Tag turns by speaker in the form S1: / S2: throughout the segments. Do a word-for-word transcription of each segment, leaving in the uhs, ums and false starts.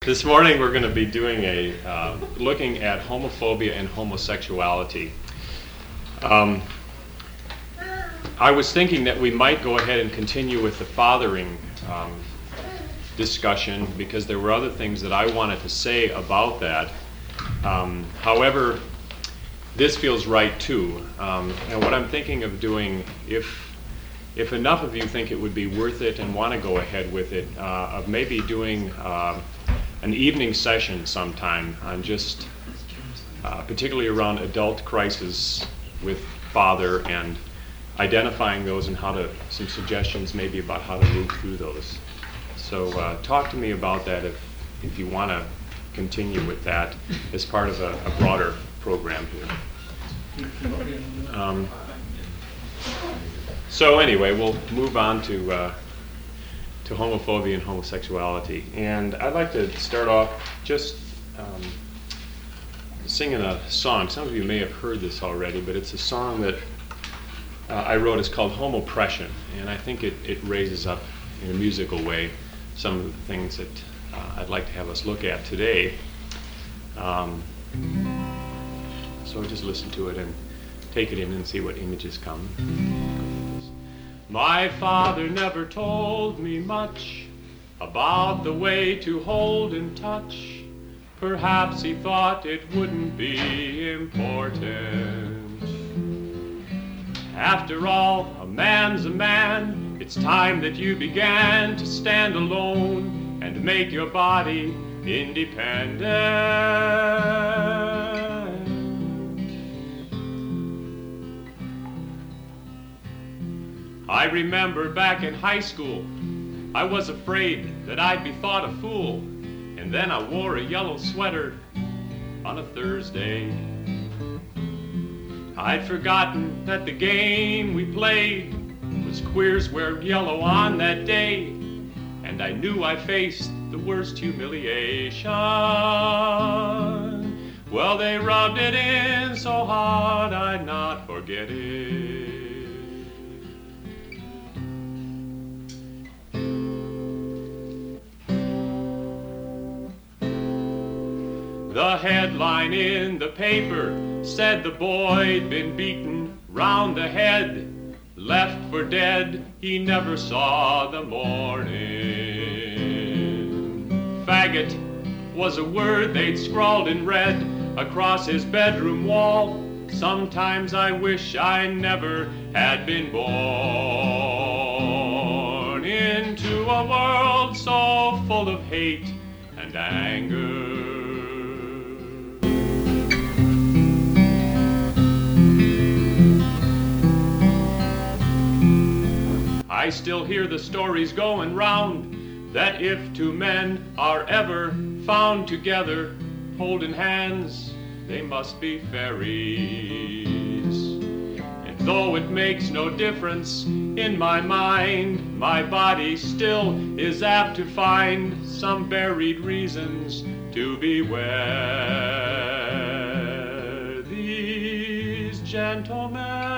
S1: This morning we're going to be doing a uh, looking at homophobia and homosexuality. Um, I was thinking that we might go ahead and continue with the fathering um, discussion because there were other things that I wanted to say about that. Um, however, this feels right too. Um, and what I'm thinking of doing, if if enough of you think it would be worth it and want to go ahead with it, uh, of maybe doing uh, an evening session sometime on just uh, particularly around adult crisis with father and identifying those and how to, some suggestions maybe about how to move through those. So uh, talk to me about that if, if you want to continue with that as part of a, a broader program here. Um, so anyway, we'll move on to uh, to homophobia and homosexuality. And I'd like to start off just um, singing a song. Some of you may have heard this already, but it's a song that uh, I wrote. It's called Homopression, and I think it, it raises up in a musical way some of the things that uh, I'd like to have us look at today. Um, so just listen to it and take it in and see what images come. My father never told me much about the way to hold and touch. Perhaps he thought it wouldn't be important. After all, a man's a man. It's time that you began to stand alone and make your body independent. I remember back in high school, I was afraid that I'd be thought a fool, and then I wore a yellow sweater on a Thursday. I'd forgotten that the game we played was queers wear yellow on that day, and I knew I faced the worst humiliation. Well, they rubbed it in so hard I'd not forget it. The headline in the paper said the boy'd been beaten round the head, left for dead, he never saw the morning. Faggot was a word they'd scrawled in red across his bedroom wall. Sometimes I wish I never had been born into a world so full of hate and anger. I still hear the stories going round that if two men are ever found together holding hands, they must be fairies. And though it makes no difference in my mind, my body still is apt to find some buried reasons to beware. These gentlemen,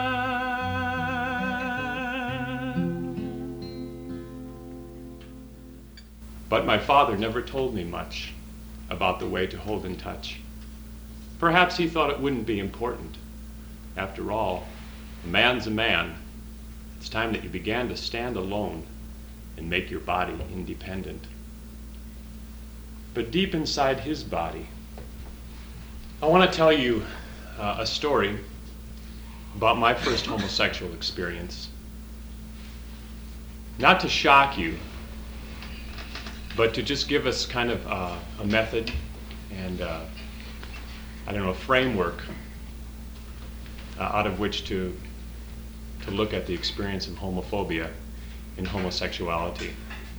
S1: but my father never told me much about the way to hold and touch. Perhaps he thought it wouldn't be important. After all, a man's a man. It's time that you began to stand alone and make your body independent. But deep inside his body, I want to tell you uh, a story about my first homosexual experience. Not to shock you, but to just give us kind of uh, a method and, uh, I don't know, a framework uh, out of which to, to look at the experience of homophobia and homosexuality.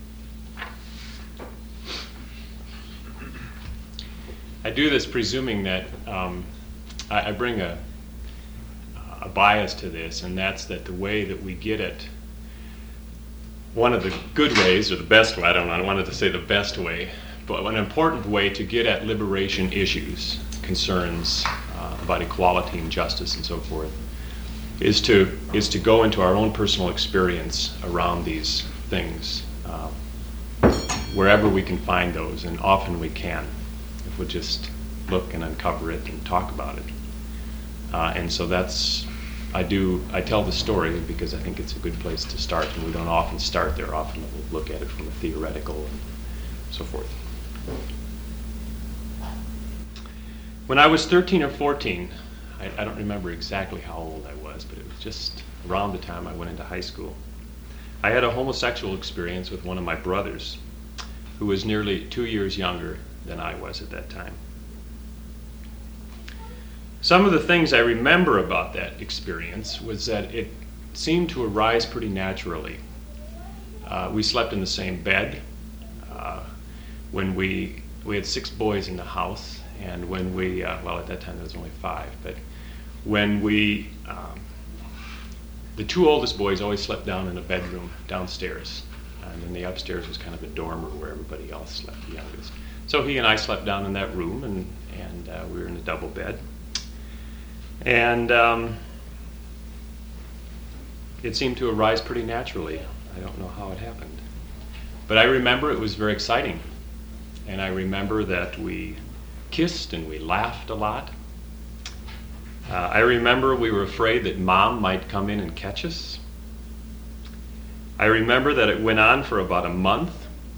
S1: I do this presuming that um, I, I bring a, a bias to this, and that's that the way that we get it, one of the good ways, or the best way, I don't know, I wanted to say the best way, but an important way to get at liberation issues, concerns uh, about equality and justice and so forth, is to is to go into our own personal experience around these things. Uh, wherever we can find those, and often we can, if we just look and uncover it and talk about it. Uh, and so that's, I do, I tell the story because I think it's a good place to start, and we don't often start there. Often we'll look at it from a theoretical and so forth. When I was thirteen or fourteen, I, I don't remember exactly how old I was, but it was just around the time I went into high school. I had a homosexual experience with one of my brothers, who was nearly two years younger than I was at that time. Some of the things I remember about that experience was that it seemed to arise pretty naturally. Uh, we slept in the same bed. Uh, when we, we had six boys in the house, and when we, uh, well at that time there was only five, but when we, um, the two oldest boys always slept down in a bedroom downstairs, and then the upstairs was kind of a dormer where everybody else slept, the youngest. So he and I slept down in that room, and, and uh, we were in a double bed. And um, it seemed to arise pretty naturally. I don't know how it happened. But I remember it was very exciting. And I remember that we kissed and we laughed a lot. Uh, I remember we were afraid that Mom might come in and catch us. I remember that it went on for about a month.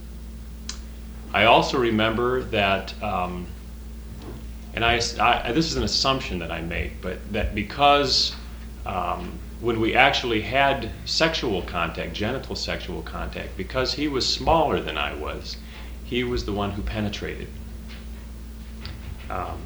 S1: I also remember that, um, and I, I, this is an assumption that I make, but that because um, when we actually had sexual contact, genital sexual contact, because he was smaller than I was, he was the one who penetrated. Um,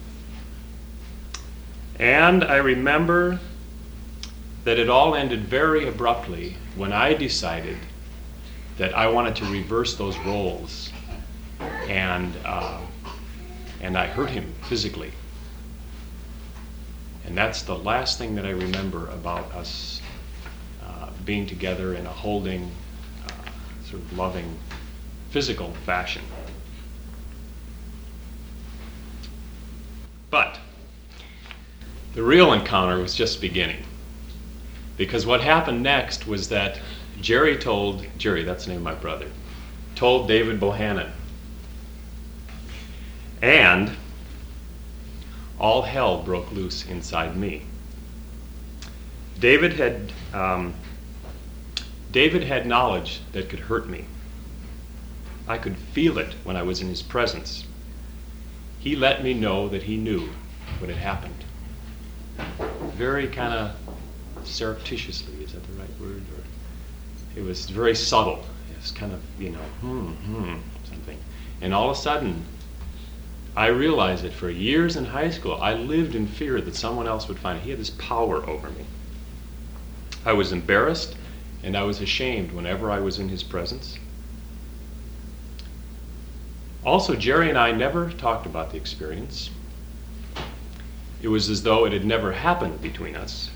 S1: and I remember that it all ended very abruptly when I decided that I wanted to reverse those roles, and uh, and I hurt him physically. And that's the last thing that I remember about us uh, being together in a holding, uh, sort of loving, physical fashion. But the real encounter was just beginning. Because what happened next was that Jerry told, Jerry, that's the name of my brother, told David Bohannon. And all hell broke loose inside me. David had, um, David had knowledge that could hurt me. I could feel it when I was in his presence. He let me know that he knew what had happened. Very kind of surreptitiously, is that the right word? Or it was very subtle. It was kind of, you know, hmm, hmm, something. And all of a sudden, I realized that for years in high school, I lived in fear that someone else would find it. He had this power over me. I was embarrassed, and I was ashamed whenever I was in his presence. Also, Jerry and I never talked about the experience. It was as though it had never happened between us.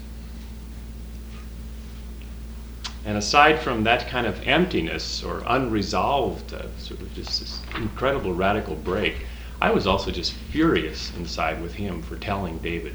S1: And aside from that kind of emptiness or unresolved, uh, sort of just this incredible radical break, I was also just furious inside with him for telling David.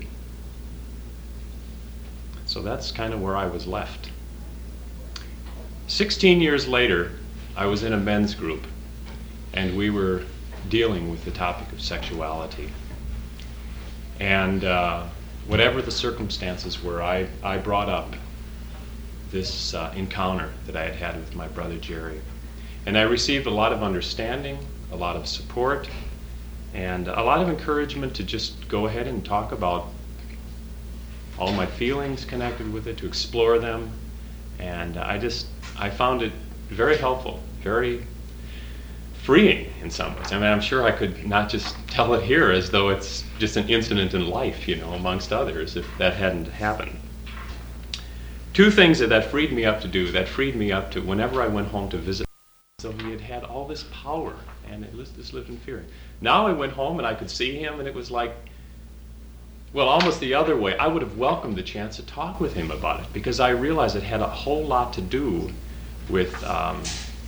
S1: So that's kind of where I was left. Sixteen years later, I was in a men's group, and we were dealing with the topic of sexuality. And uh, whatever the circumstances were, I, I brought up this uh, encounter that I had had with my brother Jerry. And I received a lot of understanding, a lot of support, and a lot of encouragement to just go ahead and talk about all my feelings connected with it, to explore them. And I just, I found it very helpful, very freeing in some ways. I mean, I'm sure I could not just tell it here as though it's just an incident in life, you know, amongst others, if that hadn't happened. Two things that that freed me up to do, that freed me up to, whenever I went home to visit, so he had had all this power, and it just lived in fear. Now I went home and I could see him, and it was like, well, almost the other way. I would have welcomed the chance to talk with him about it, because I realized it had a whole lot to do with um,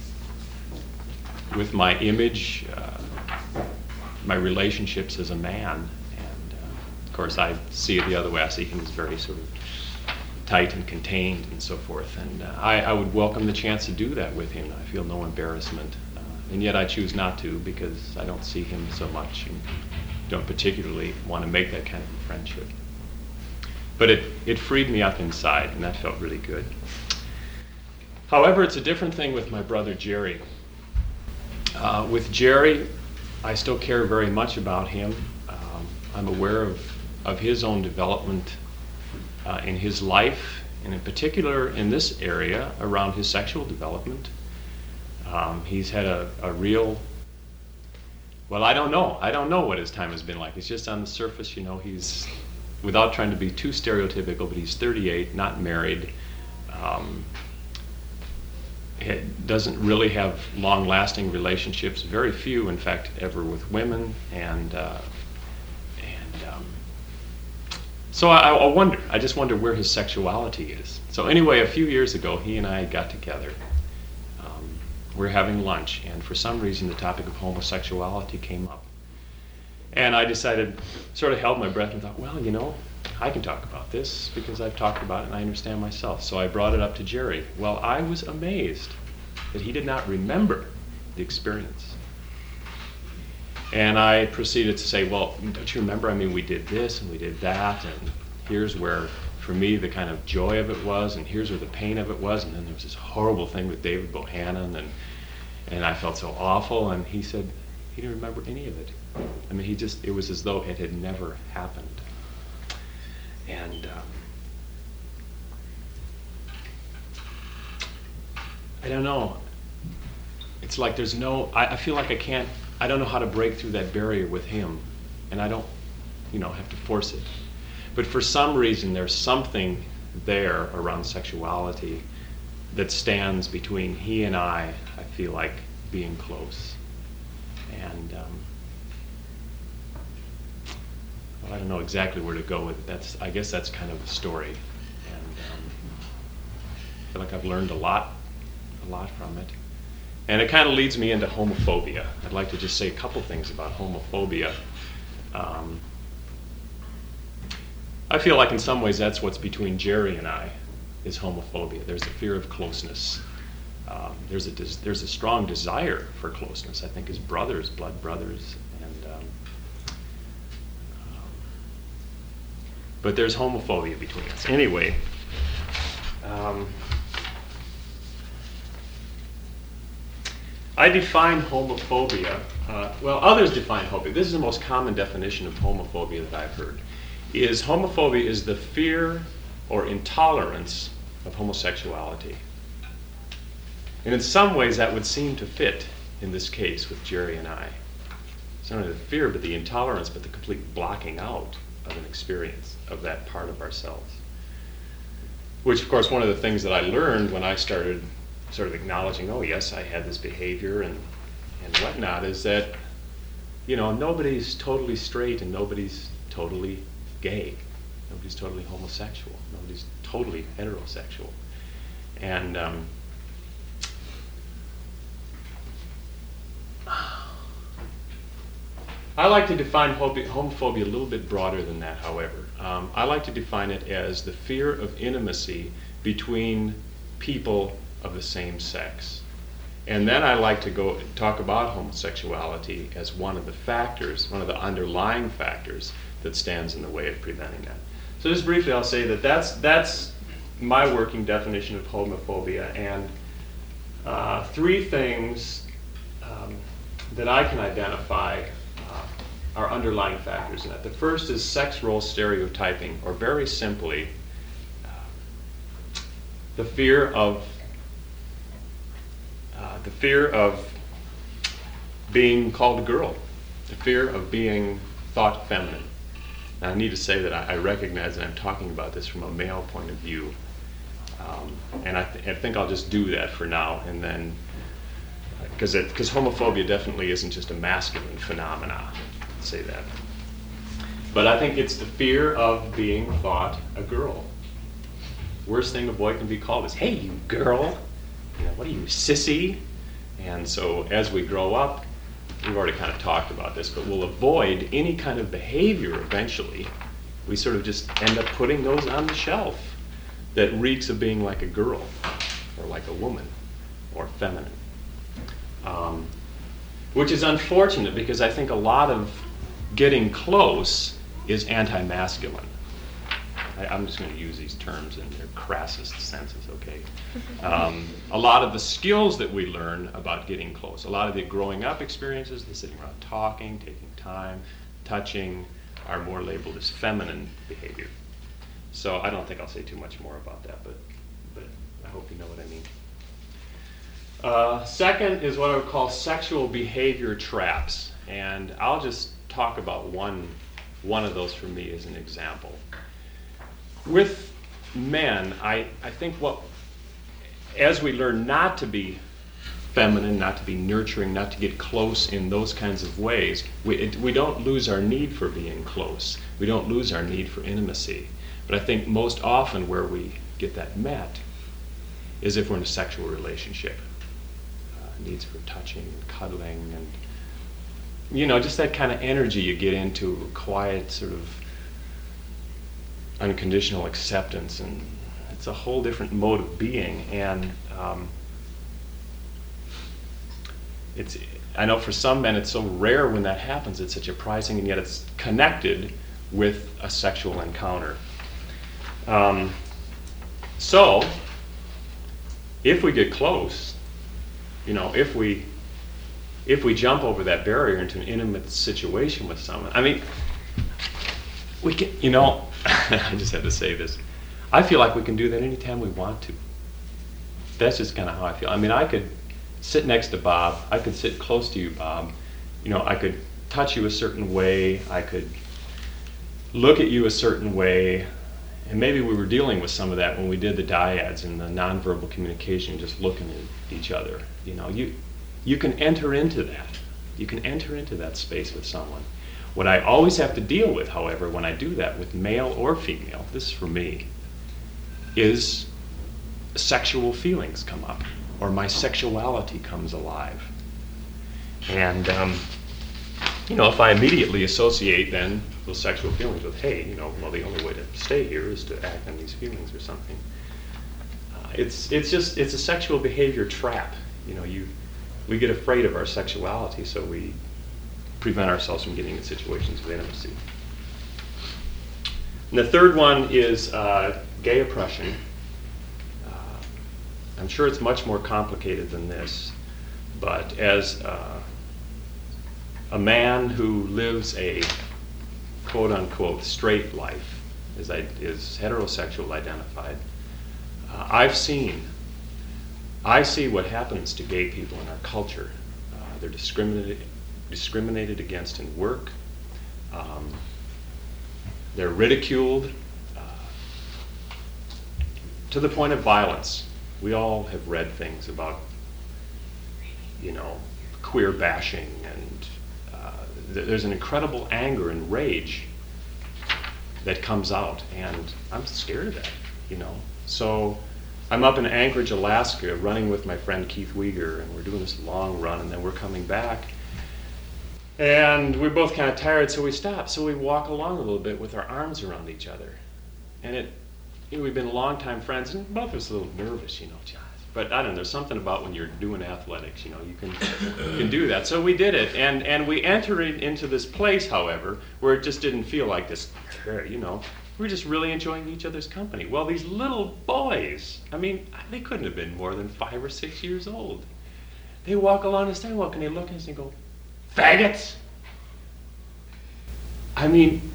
S1: with my image, uh, my relationships as a man. And uh, of course, I see it the other way. I see him as very sort of tight and contained and so forth. And uh, I, I would welcome the chance to do that with him. I feel no embarrassment uh, and yet I choose not to because I don't see him so much and don't particularly want to make that kind of a friendship. But it, it freed me up inside, and that felt really good. However, it's a different thing with my brother Jerry. Uh, with Jerry, I still care very much about him. Um, I'm aware of, of his own development uh, in his life, and in particular in this area around his sexual development. Um, he's had a, a real, well, I don't know. I don't know what his time has been like. It's just on the surface, you know, he's, without trying to be too stereotypical, but he's thirty-eight, not married. Um, It doesn't really have long-lasting relationships, very few, in fact, ever with women, and uh, and um, so I, I wonder. I just wonder where his sexuality is. So anyway, a few years ago, he and I got together. Um, we were having lunch, and for some reason, the topic of homosexuality came up, and I decided, sort of held my breath, and thought, well, you know, I can talk about this because I've talked about it and I understand myself. So I brought it up to Jerry. Well, I was amazed that he did not remember the experience. And I proceeded to say, well, don't you remember? I mean, we did this and we did that, and here's where, for me, the kind of joy of it was, and here's where the pain of it was, and then there was this horrible thing with David Bohannon, and and I felt so awful. And he said he didn't remember any of it. I mean, he just, it was as though it had never happened. And um, I don't know. It's like there's no, I, I feel like I can't, I don't know how to break through that barrier with him. And I don't, you know, have to force it. But for some reason, there's something there around sexuality that stands between he and I, I feel like, being close. And um, I don't know exactly where to go with it. That's, I guess that's kind of the story. And um, I feel like I've learned a lot, a lot from it. And it kind of leads me into homophobia. I'd like to just say a couple things about homophobia. Um, I feel like in some ways that's what's between Jerry and I, is homophobia. There's a fear of closeness. Um, there's a des- there's a strong desire for closeness, I think, as brothers, blood brothers. And um, But there's homophobia between us. Anyway, um, I define homophobia, uh, well, others define homophobia. This is the most common definition of homophobia that I've heard. Is homophobia is the fear or intolerance of homosexuality. And in some ways that would seem to fit in this case with Jerry and I. It's not only the fear, but the intolerance, but the complete blocking out of an experience of that part of ourselves. Which, of course, one of the things that I learned when I started sort of acknowledging, oh yes, I had this behavior and, and whatnot, is that, you know, nobody's totally straight and nobody's totally gay. Nobody's totally homosexual. Nobody's totally heterosexual. And um, I like to define homophobia a little bit broader than that, however. Um, I like to define it as the fear of intimacy between people of the same sex. And then I like to go talk about homosexuality as one of the factors, one of the underlying factors that stands in the way of preventing that. So just briefly, I'll say that that's, that's my working definition of homophobia, and uh, three things um, that I can identify uh, are underlying factors in that. The first is sex role stereotyping, or very simply, uh, the fear of uh, the fear of being called a girl, the fear of being thought feminine. Now, I need to say that I, I recognize that I'm talking about this from a male point of view, um, and I, th- I think I'll just do that for now, and then because because homophobia definitely isn't just a masculine phenomena. I'll say that, but I think it's the fear of being thought a girl. Worst thing a boy can be called is, "Hey, you girl! You know, what are you, sissy?" And so as we grow up, we've already kind of talked about this, but we'll avoid any kind of behavior eventually. We sort of just end up putting those on the shelf that reeks of being like a girl, or like a woman, or feminine. Um, which is unfortunate because I think a lot of getting close is anti-masculine. I, I'm just going to use these terms in their crassest senses, okay? Um, a lot of the skills that we learn about getting close, a lot of the growing up experiences, the sitting around talking, taking time, touching, are more labeled as feminine behavior. So I don't think I'll say too much more about that, but, but I hope you know what I mean. Uh, second is what I would call sexual behavior traps, and I'll just talk about one, one of those for me as an example. With men, I, I think what, as we learn not to be feminine, not to be nurturing, not to get close in those kinds of ways, we, it, we don't lose our need for being close. We don't lose our need for intimacy. But I think most often where we get that met is if we're in a sexual relationship. Uh, needs for touching and cuddling and, you know, just that kind of energy you get into, quiet sort of unconditional acceptance, and it's a whole different mode of being. And um, it's, I know for some men it's so rare when that happens, it's such a prizing, and yet it's connected with a sexual encounter. Um, so, if we get close, you know, if we if we jump over that barrier into an intimate situation with someone, I mean, we can, you know, I just had to say this. I feel like we can do that anytime we want to. That's just kind of how I feel. I mean, I could sit next to Bob. I could sit close to you, Bob. You know, I could touch you a certain way. I could look at you a certain way. And maybe we were dealing with some of that when we did the dyads and the nonverbal communication, just looking at each other. You know, you you can enter into that. You can enter into that space with someone. What I always have to deal with, however, when I do that with male or female, this is for me, is sexual feelings come up, or my sexuality comes alive. And, um, you know, if I immediately associate then those sexual feelings with, hey, you know, well, the only way to stay here is to act on these feelings or something. Uh, it's it's just, it's a sexual behavior trap. You know, you we get afraid of our sexuality, so we prevent ourselves from getting in situations of intimacy. And the third one is uh, gay oppression. Uh, I'm sure it's much more complicated than this, but as uh, a man who lives a quote-unquote straight life, is, is heterosexual identified, uh, I've seen, I see what happens to gay people in our culture. Uh, they're discriminated, discriminated against in work. Um, they're ridiculed uh, to the point of violence. We all have read things about, you know, queer bashing, and uh, th- there's an incredible anger and rage that comes out, and I'm scared of that, you know. So I'm up in Anchorage, Alaska, running with my friend Keith Weger, and we're doing this long run, and then we're coming back. And we're both kind of tired, so we stop. So we walk along a little bit with our arms around each other. And it, you know, we've been longtime friends, and both of us a little nervous, you know. But I don't know, there's something about when you're doing athletics, you know, you can you can do that. So we did it, and, and we entered into this place, however, where it just didn't feel like this, you know. We were just really enjoying each other's company. Well, these little boys, I mean, they couldn't have been more than five or six years old. They walk along the sidewalk, and they look at us and go, faggots! I mean,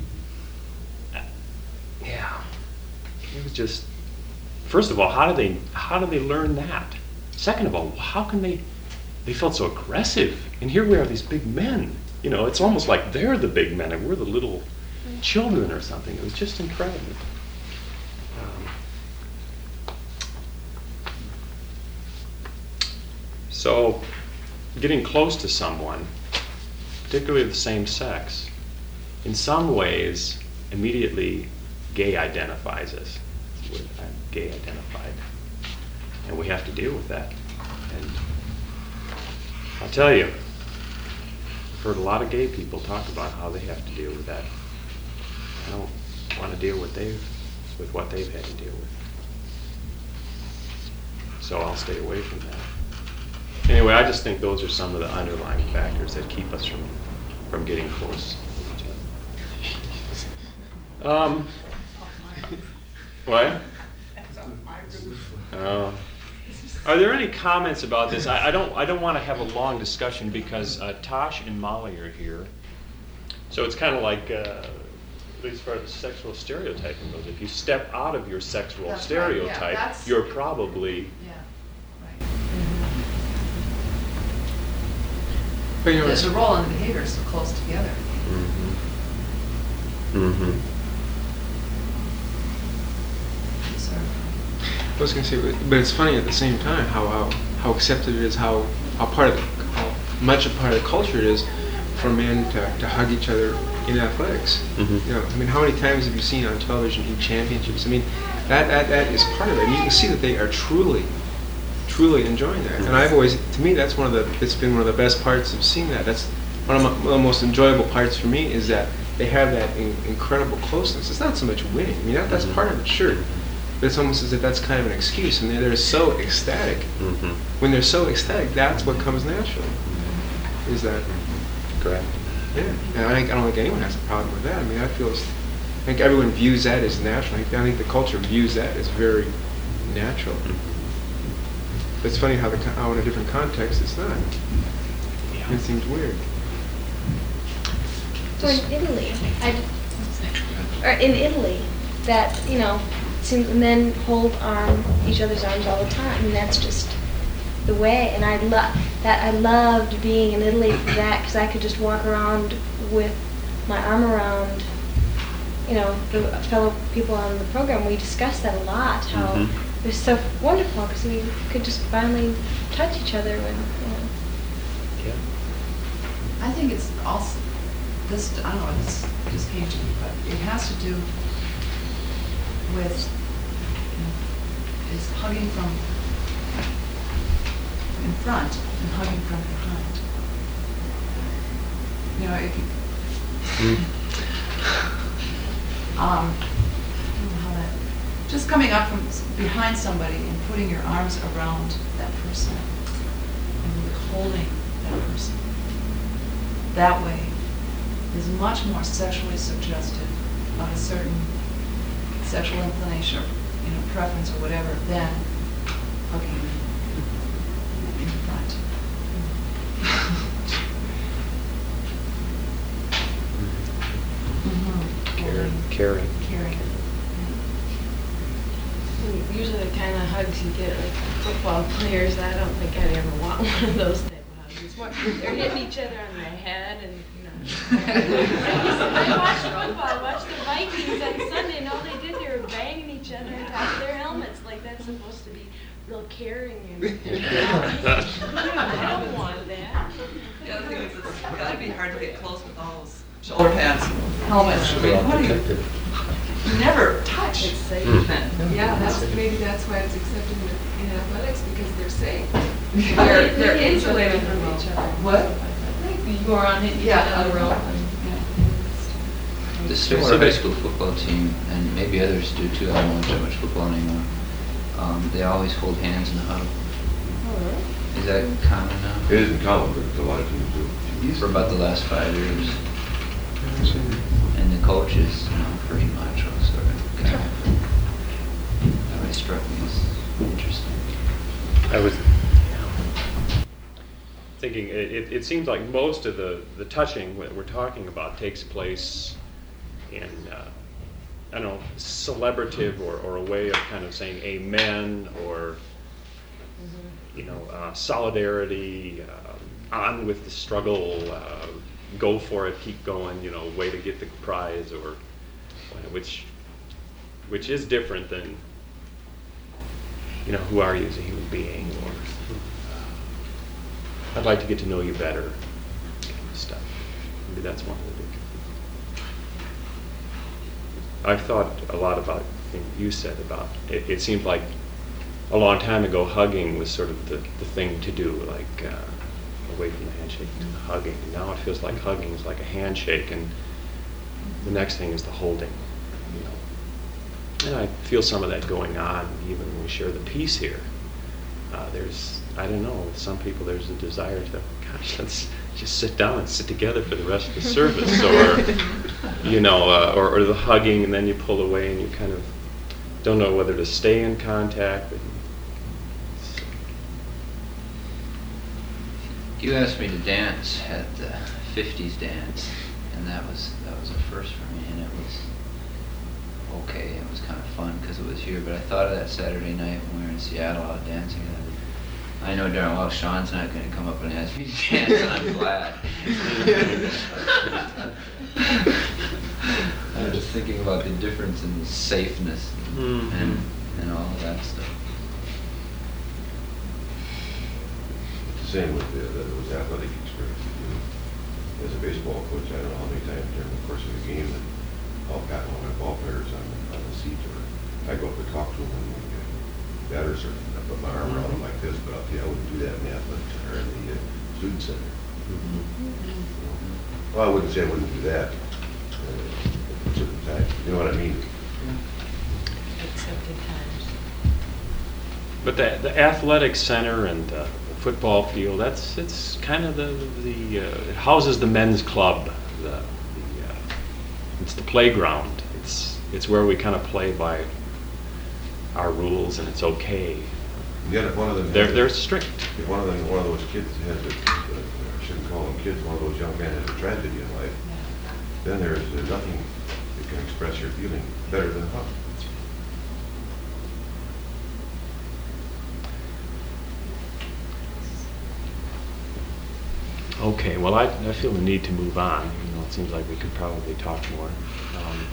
S1: yeah, it was just, first of all, how do they how do they learn that? Second of all, how can they, they felt so aggressive, and here we are, these big men. You know, it's almost like they're the big men, and we're the little children or something. It was just incredible. Um, so, getting close to someone, particularly of the same sex, in some ways, immediately gay identifies us. I'm gay identified. And we have to deal with that. And I'll tell you, I've heard a lot of gay people talk about how they have to deal with that. I don't want to deal with they've with what they've had to deal with. So I'll stay away from that. Anyway, I just think those are some of the underlying factors that keep us from, from getting close to each other. Um, what? Uh, are there any comments about this? I, I don't. I don't want to have a long discussion because uh, Tosh and Molly are here. So it's kind of like, uh, at least as far as sexual stereotyping goes, if you step out of your sexual
S2: That's right,
S1: stereotype,
S2: yeah, that's-
S1: you're probably.
S2: Yeah, right.
S3: But you know,
S2: The
S3: it's,
S2: the role and the behavior are so close together.
S1: Mm-hmm. Mm-hmm.
S2: Sort of.
S3: I was gonna say, but, but it's funny at the same time how how, how accepted it is, how how part of the, how much a part of the culture it is for men to, to hug each other in athletics.
S1: Mhm.
S3: You know, I mean, how many times have you seen on television in championships? I mean, that that that is part of it. And you can see that they are truly, truly enjoying that. And I've always, to me, that's one of the, it's been one of the best parts of seeing that. That's one of, my, one of the most enjoyable parts for me is that they have that in, incredible closeness. It's not so much winning. I mean, that, that's part of it, sure. But it's almost as if that's kind of an excuse. And they're, they're so ecstatic.
S1: Mm-hmm.
S3: When they're so ecstatic, that's what comes naturally. Is that,
S1: Correct.
S3: yeah. And I, think, I don't think anyone has a problem with that. I mean, I feel, it's, I think everyone views that as natural. I think, I think the culture views that as very natural. But it's funny how, the, how in a different context it's not. It seems weird.
S4: So in Italy, I, or in Italy, that, you know, seems, men hold arm, each other's arms all the time, and that's just the way. And I love that. I loved being in Italy for that, because I could just walk around with my arm around, you know, the fellow people on the program. We discussed that a lot. How
S1: Mhm.
S4: it was so wonderful because we could just finally touch each other when, you know.
S1: Yeah.
S2: I think it's also, this, I don't know, this just came to me, but it has to do with, you know, is hugging from in front and hugging from behind. You know, if you,
S1: Mm.
S2: um, I don't know how that, just coming up from s- behind somebody and putting your arms around that person and really holding that person. That way is much more sexually suggestive of a certain sexual inclination or, you know, preference or whatever than hugging in front. Mhm.
S1: Caring.
S2: Holding,
S1: Caring.
S2: Caring.
S5: Usually the kind of hugs you get like football players, I don't think I'd ever want one of those type of hugs. It's more, they're hitting each other on the head and, you know. I watched football, I watched the Vikings on Sunday and all they did, they were banging each other on top of their helmets, like that's supposed to be real caring and, you know. I don't want that.
S2: The other thing is, it's gotta be hard to get close with all those shoulder pads, helmets. I mean, what do you, you never touch.
S5: It's safe.
S6: Yeah, that's, maybe that's why it's accepted in, in athletics, because they're safe.
S2: They're,
S5: They're
S2: they're
S5: hitting
S2: insulated
S5: each other
S2: from
S5: from
S2: each
S5: each
S2: other.
S5: other.
S2: What?
S5: You go around hitting each
S2: Yeah,
S5: other on the rope.
S2: Yeah.
S7: The Stillwater High School football team, and maybe others do too, I don't watch that much football anymore, um, they always hold hands in the huddle. Is that common now?
S8: It isn't common, but a lot of teams do.
S7: For about the last five years. And the coaches, you know, pretty macho, sort of, kind of, that always struck me as interesting.
S1: I was thinking, it, it, it seems like most of the, the touching that we're talking about takes place in, uh, I don't know, celebrative or, or a way of kind of saying amen or, you know, uh, solidarity, uh, on with the struggle, uh, go for it, keep going, you know, way to get the prize, or which, which is different than, you know, who are you as a human being, or uh, I'd like to get to know you better, kind of stuff. Maybe that's one of the big. I've thought a lot about the thing you said about it. It seemed like a long time ago, hugging was sort of the, the thing to do, like uh, away from the handshake to the hugging. And now it feels like hugging is like a handshake, and the next thing is the holding. You know, and I feel some of that going on even when we share the peace here. Uh, there's I don't know, with some people there's a desire to, gosh, let's just sit down and sit together for the rest of the service, or, you know, uh, or, or the hugging, and then you pull away and you kind of don't know whether to stay in contact. But
S7: You asked me to dance at the fifties dance, and that was that was a first for me, and it was okay. It was kind of fun because it was here. But I thought of that Saturday night when we were in Seattle out dancing. And I know darn well Sean's not going to come up and ask me to dance, and I'm glad. I was just thinking about the difference in the safeness and
S1: Mm-hmm.
S7: and, and all of that stuff.
S8: It's the same with the, the, those athletic experiences. You know, as a baseball coach, I don't know how many times during the course of the game that I'll pat one of my ball players on, on the seat, or I go up to talk to them when the uh, batters are, I put my arm around them like this, but I'll tell you, I wouldn't do that in the athletic center or in the uh, student center.
S1: Mhm.
S8: You know? Well, I wouldn't say I wouldn't do that uh, at certain times. You know what I mean?
S5: Accepted times.
S1: But the, the athletic center and uh, the football field, that's, it's kind of the, the, uh, it houses the men's club. The, the, uh, it's the playground. It's, it's where we kind of play by our rules, and it's okay.
S8: Yet if one of them,
S1: They're,
S8: has a-
S1: they're strict.
S8: if one of them, one of those kids has a, uh, I shouldn't call them kids, one of those young men has a tragedy in life, then there's uh, nothing that can express your feeling better than a hug.
S1: Okay, well, I, I feel the need to move on. You know, it seems like we could probably talk more. Um,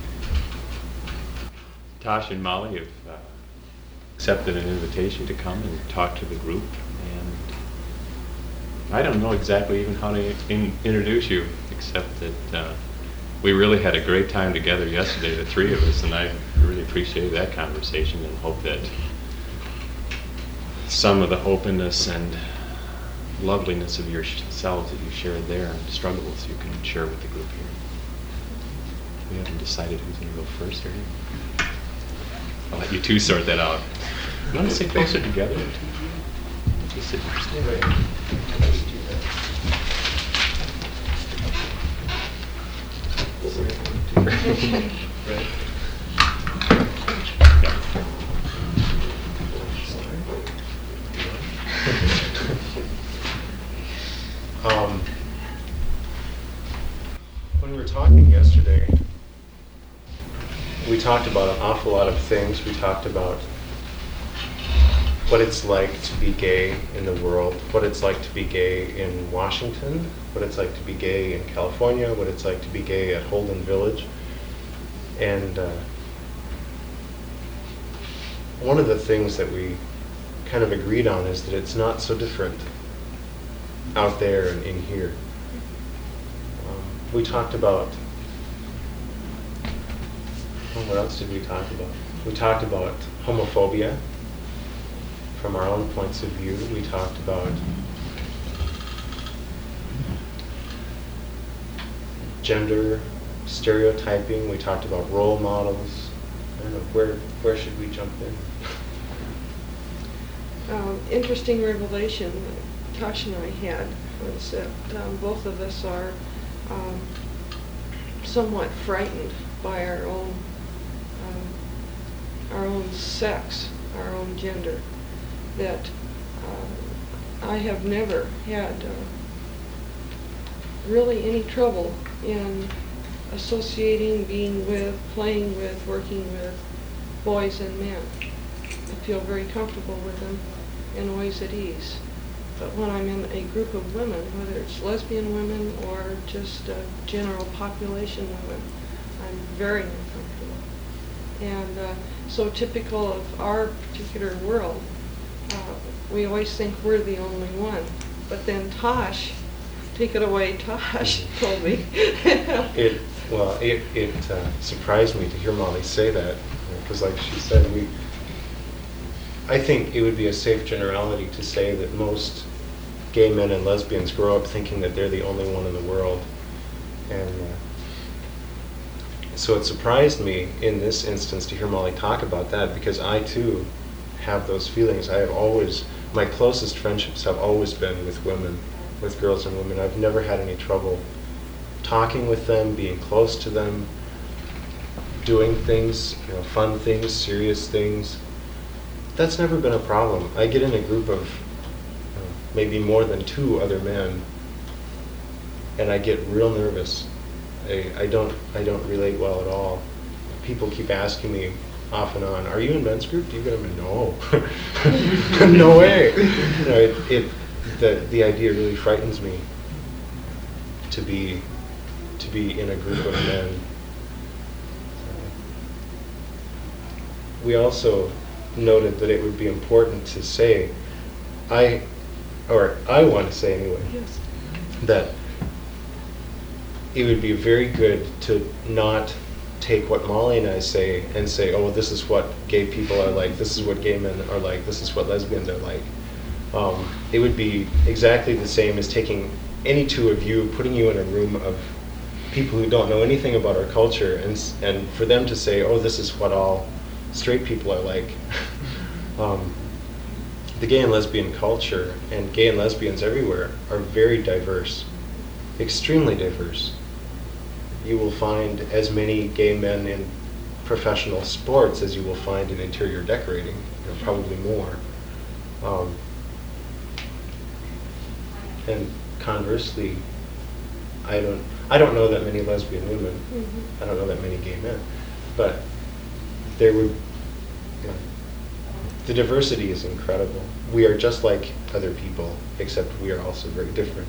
S1: Tosh and Molly have uh, accepted an invitation to come and talk to the group, and I don't know exactly even how to in, introduce you, except that uh, we really had a great time together yesterday, the three of us, and I really appreciated that conversation and hope that some of the openness and loveliness of yourselves that you shared there and struggles you can share with the group here. We haven't decided who's going to go first or anything. I'll let you two sort that out. You want to sit closer together? Just sit stay right here. Right.
S3: Um, when we were talking yesterday, we talked about an awful lot of things. We talked about what it's like to be gay in the world, what it's like to be gay in Washington, what it's like to be gay in California, what it's like to be gay at Holden Village. And uh, one of the things that we kind of agreed on is that it's not so different out there and in here. Um, we talked about, well, what else did we talk about? We talked about homophobia from our own points of view. We talked about gender stereotyping. We talked about role models. I don't know, where, where should we jump in?
S6: Um, interesting revelation that Tosh and I had was that um, both of us are um, somewhat frightened by our own um, our own sex, our own gender. That uh, I have never had uh, really any trouble in associating, being with, playing with, working with boys and men. I feel very comfortable with them and always at ease. But when I'm in a group of women, whether it's lesbian women or just uh, general population women, I'm very uncomfortable. And uh, so typical of our particular world, uh, we always think we're the only one. But then Tosh, take it away, Tosh, told me.
S3: It, well, it, it uh, surprised me to hear Molly say that, because like she said, we, I think it would be a safe generality to say that most gay men and lesbians grow up thinking that they're the only one in the world. And uh, so it surprised me in this instance to hear Molly talk about that, because I too have those feelings. I have always my closest friendships have always been with women, with girls and women. I've never had any trouble talking with them, being close to them, doing things, you know, fun things, serious things. That's never been a problem. I get in a group of uh, maybe more than two other men, and I get real nervous. I, I don't I don't relate well at all. People keep asking me off and on, "Are you in men's group? Do you get them?" No, no way. You know, it, it the the idea really frightens me to be to be in a group of men. We also noted that it would be important to say, I, or I want to say anyway,
S6: Yes.
S3: that it would be very good to not take what Molly and I say and say, oh, this is what gay people are like, this is what gay men are like, this is what lesbians are like. Um, it would be exactly the same as taking any two of you, putting you in a room of people who don't know anything about our culture, and s- and for them to say, oh, this is what all straight people are like. um, the gay and lesbian culture, and gay and lesbians everywhere, are very diverse, extremely diverse. You will find as many gay men in professional sports as you will find in interior decorating, you know, probably more. Um, and conversely, I don't I don't know that many lesbian women.
S6: Mhm.
S3: I don't know that many gay men, but there would, you know, the diversity is incredible. We are just like other people, except we are also very different.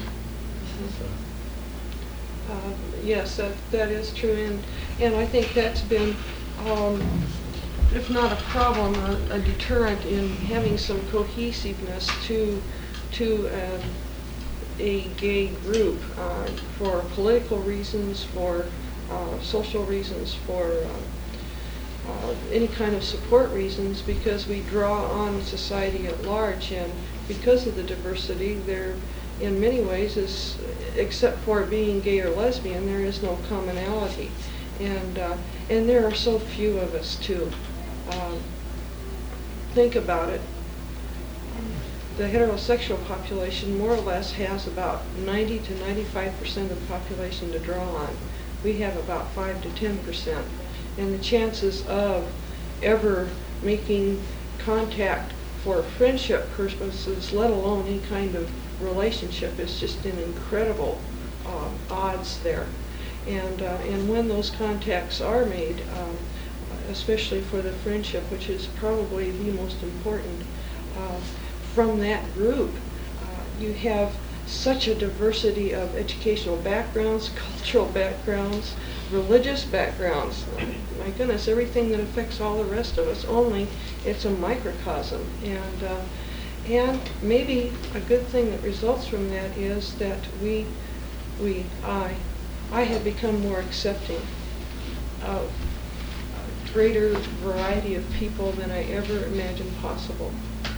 S3: So.
S6: Uh, Yes, that, that is true, and, and I think that's been, um, if not a problem, a, a deterrent in having some cohesiveness to, to um, a gay group, uh, for political reasons, for uh, social reasons, for uh, uh, any kind of support reasons, because we draw on society at large, and because of the diversity, there, in many ways, is, except for being gay or lesbian, there is no commonality, and uh, and there are so few of us too. Um, think about it. The heterosexual population more or less has about ninety to ninety-five percent of the population to draw on. We have about five to ten percent, and the chances of ever making contact for friendship purposes, let alone any kind of relationship, is just an incredible uh, odds there. And uh, and when those contacts are made, um, especially for the friendship, which is probably the most important, uh, from that group, uh, you have such a diversity of educational backgrounds, cultural backgrounds, religious backgrounds. My goodness, everything that affects all the rest of us, only it's a microcosm. And uh, And maybe a good thing that results from that is that we, we, I, I have become more accepting of a greater variety of people than I ever imagined possible.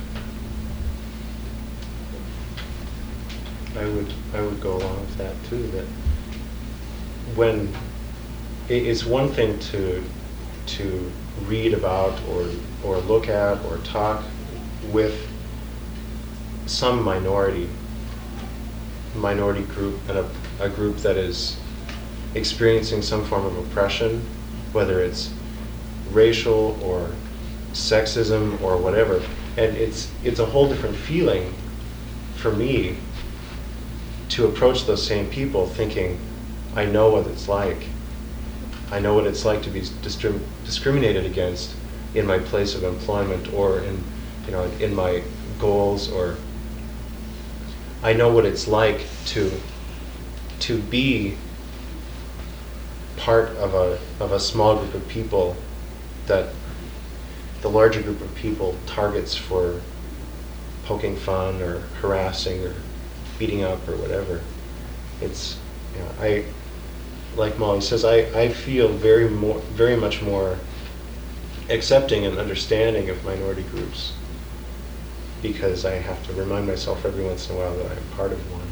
S3: I would I would go along with that too. That when it, it's one thing to to read about or or look at or talk with some minority minority group, and a, a group that is experiencing some form of oppression, whether it's racial or sexism or whatever, and it's it's a whole different feeling for me to approach those same people thinking, I know what it's like. I know what it's like to be discrim- discriminated against in my place of employment, or in, you know, in my goals, or I know what it's like to to be part of a of a small group of people that the larger group of people targets for poking fun or harassing or beating up or whatever. It's, you know, I, like Molly says, I, I feel very more, very much more accepting and understanding of minority groups, because I have to remind myself every once in a while that I'm part of one.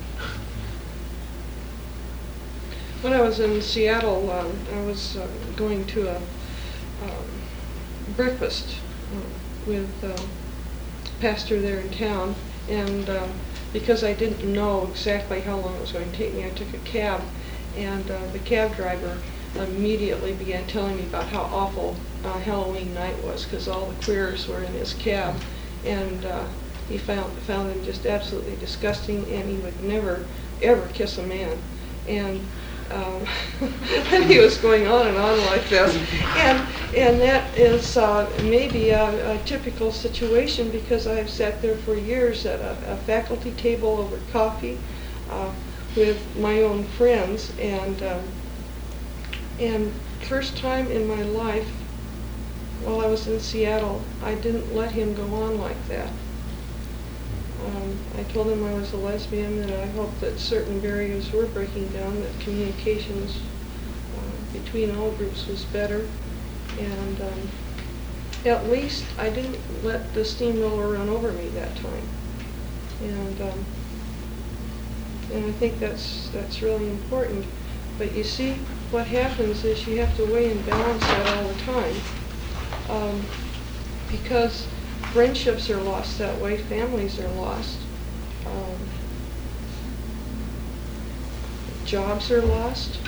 S6: When I was in Seattle, um, I was uh, going to a um, breakfast uh, with um, pastor there in town, and um, because I didn't know exactly how long it was going to take me, I took a cab, and uh, the cab driver immediately began telling me about how awful uh, Halloween night was, because all the queers were in his cab, and uh, he found found them just absolutely disgusting, and he would never ever kiss a man, and um, and he was going on and on like this, and and that is uh, maybe a, a typical situation, because I've sat there for years at a, a faculty table over coffee uh, with my own friends, and um, and first time in my life while I was in Seattle, I didn't let him go on like that. Um, I told him I was a lesbian, and I hoped that certain barriers were breaking down, that communications uh, between all groups was better, and um, at least I didn't let the steamroller run over me that time. And um, and I think that's that's really important. But you see, what happens is you have to weigh and balance that all the time, um, because friendships are lost that way, families are lost, um, jobs are lost,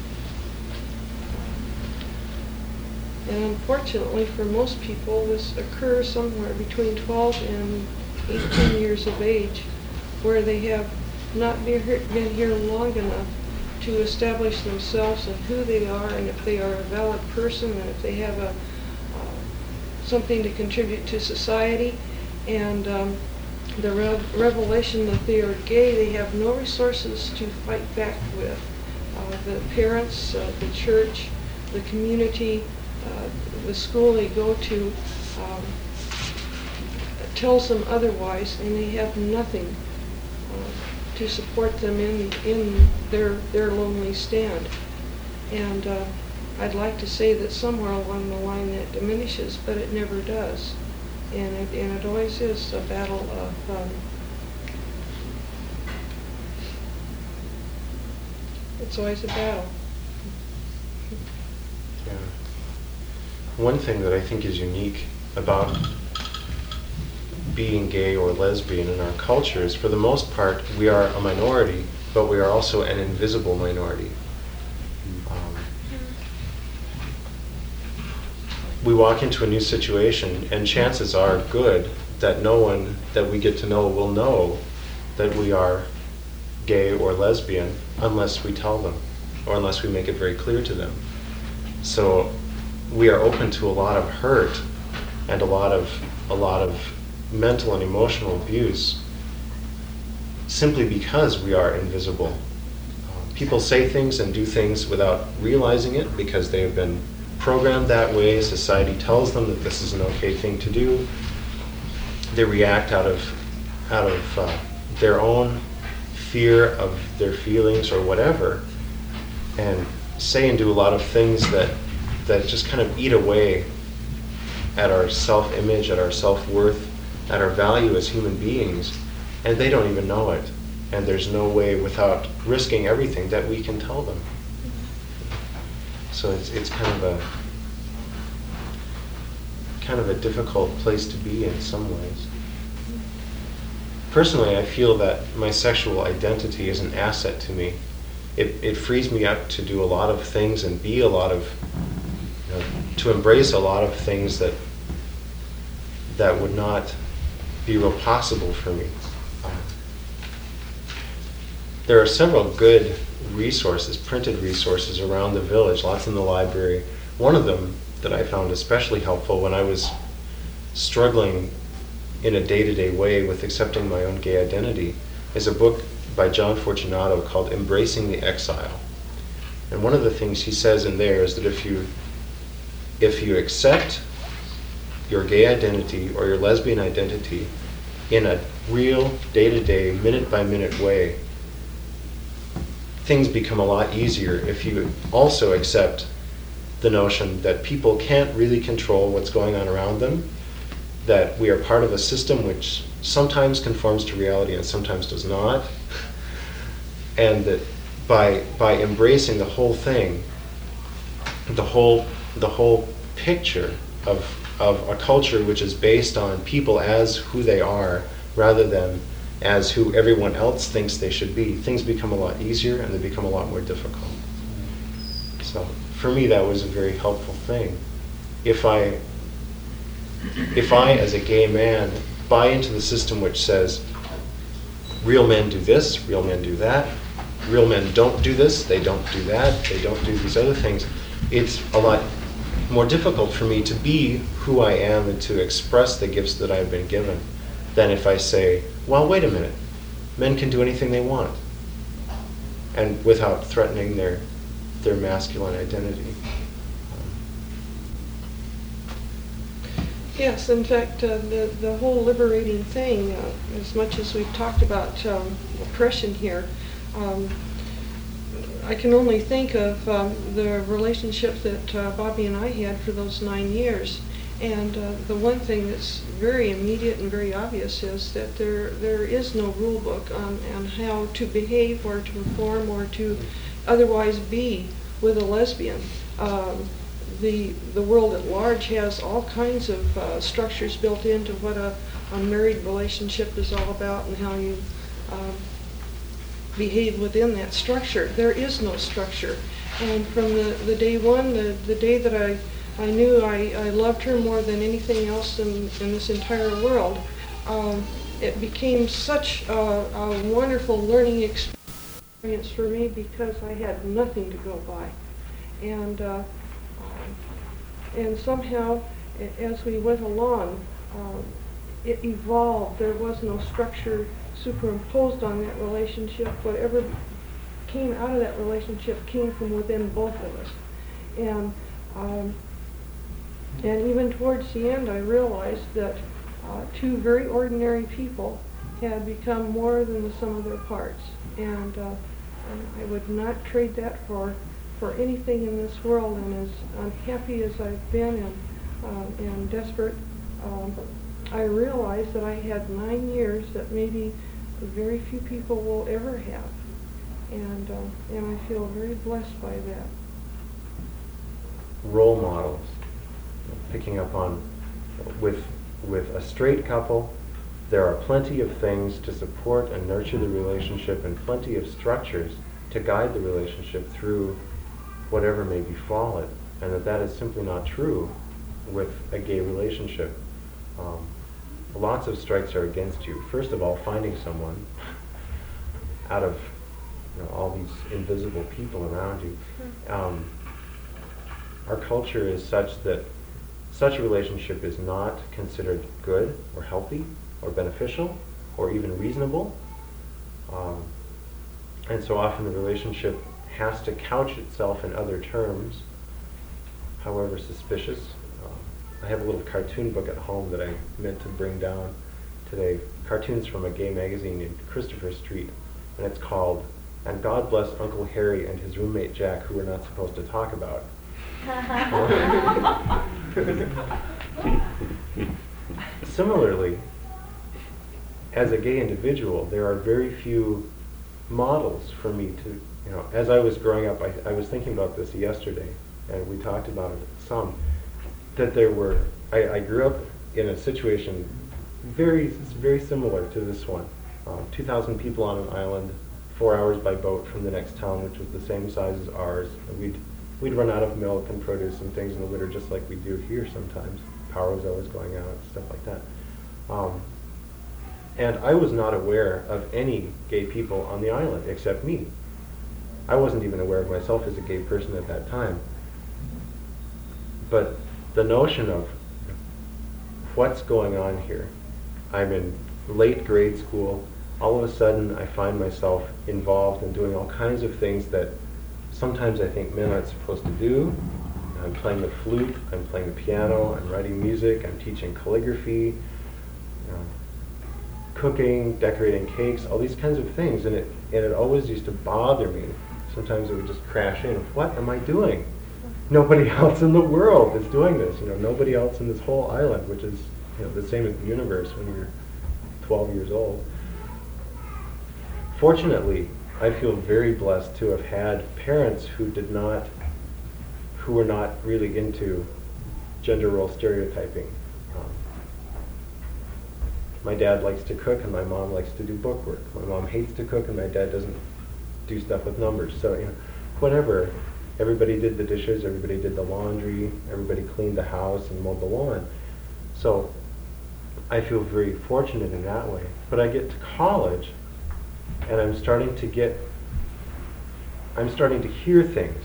S6: and unfortunately for most people this occurs somewhere between twelve and eighteen years of age, where they have not been here, been here long enough to establish themselves and who they are, and if they are a valid person, and if they have a something to contribute to society, and um, the rev- revelation that they are gay, they have no resources to fight back with. Uh, the parents, uh, the church, the community, uh, the school they go to um, tells them otherwise, and they have nothing uh, to support them in in their their lonely stand. And uh, I'd like to say that somewhere along the line that diminishes, but it never does. And it, and it always is a battle of, um, it's always a battle.
S9: Yeah. One thing that I think is unique about being gay or lesbian in our culture is, for the most part, we are a minority, but we are also an invisible minority. We walk into a new situation, and chances are good that no one that we get to know will know that we are gay or lesbian unless we tell them, or unless we make it very clear to them. So we are open to a lot of hurt and a lot of a lot of mental and emotional abuse simply because we are invisible. Uh, people say things and do things without realizing it because they have been programmed that way. Society tells them that this is an okay thing to do. They react out of out of uh, their own fear of their feelings or whatever, and say and do a lot of things that that just kind of eat away at our self-image, at our self-worth, at our value as human beings, and they don't even know it. And there's no way, without risking everything, that we can tell them. So it's it's kind of a kind of a difficult place to be in some ways. Personally, I feel that my sexual identity is an asset to me. It it frees me up to do a lot of things and be a lot of, you know, to embrace a lot of things that that would not be real possible for me. There are several good resources, printed resources around the village, lots in the library. One of them that I found especially helpful when I was struggling in a day-to-day way with accepting my own gay identity is a book by John Fortunato called Embracing the Exile. And one of the things he says in there is that if you if you accept your gay identity or your lesbian identity in a real day-to-day, minute-by-minute way, things become a lot easier if you also accept the notion that people can't really control what's going on around them, that we are part of a system which sometimes conforms to reality and sometimes does not, and that by by embracing the whole thing, the whole the whole picture, of, of a culture which is based on people as who they are rather than as who everyone else thinks they should be, things become a lot easier and they become a lot more difficult. So for me, that was a very helpful thing. If I, if I, as a gay man, buy into the system which says, real men do this, real men do that, real men don't do this, they don't do that, they don't do these other things, it's a lot more difficult for me to be who I am and to express the gifts that I've been given than if I say, well, wait a minute, men can do anything they want, and without threatening their their masculine identity.
S6: Yes, in fact, uh, the, the whole liberating thing, uh, as much as we've talked about um, oppression here, um, I can only think of um, the relationship that uh, Bobby and I had for those nine years. And uh, the one thing that's very immediate and very obvious is that there there is no rule book on, on how to behave or to perform or to otherwise be with a lesbian. Um, the the world at large has all kinds of uh, structures built into what a, a married relationship is all about and how you um, behave within that structure. There is no structure. And from the, the day one, the, the day that I I knew I, I loved her more than anything else in, in this entire world. Um, it became such a, a wonderful learning experience for me because I had nothing to go by. And, uh, and somehow, a- as we went along, um, it evolved. There was no structure superimposed on that relationship. Whatever came out of that relationship came from within both of us. And um, And even towards the end, I realized that uh, two very ordinary people had become more than the sum of their parts. And, uh, and I would not trade that for, for anything in this world. And as unhappy as I've been and, uh, and desperate, um, I realized that I had nine years that maybe very few people will ever have. And, uh, and I feel very blessed by that.
S9: Role models. Picking up on, with with a straight couple, there are plenty of things to support and nurture the relationship and plenty of structures to guide the relationship through whatever may befall it, and that that is simply not true with a gay relationship. Um, lots of strikes are against you. First of all, finding someone out of you know, all these invisible people around you. Um, our culture is such that such a relationship is not considered good or healthy or beneficial or even reasonable. Um, and so often the relationship has to couch itself in other terms, however suspicious. Uh, I have a little cartoon book at home that I meant to bring down today, cartoons from a gay magazine named Christopher Street, and it's called And God Bless Uncle Harry and His Roommate Jack, Who We're Not Supposed to Talk About. Similarly, as a gay individual, there are very few models for me to, you know, as I was growing up, I, I was thinking about this yesterday, and we talked about it some, that there were, I, I grew up in a situation very, very similar to this one. Um, two thousand people on an island, four hours by boat from the next town, which was the same size as ours. And we'd We'd run out of milk and produce and things in the winter just like we do here sometimes. Power was always going out, stuff like that. Um, and I was not aware of any gay people on the island except me. I wasn't even aware of myself as a gay person at that time. But the notion of what's going on here, I'm in late grade school, all of a sudden I find myself involved in doing all kinds of things that sometimes I think men aren't supposed to do. I'm playing the flute, I'm playing the piano, I'm writing music, I'm teaching calligraphy, you know, cooking, decorating cakes, all these kinds of things. And it, and it always used to bother me. Sometimes it would just crash in. What am I doing? Nobody else in the world is doing this. You know, nobody else in this whole island, which is you know, the same as the universe when you're twelve years old. Fortunately, I feel very blessed to have had parents who did not, who were not really into gender role stereotyping. Um, my dad likes to cook and my mom likes to do book work. My mom hates to cook and my dad doesn't do stuff with numbers. So, you know, whatever. Everybody did the dishes, everybody did the laundry, everybody cleaned the house and mowed the lawn. So I feel very fortunate in that way. But I get to college and I'm starting to get, I'm starting to hear things.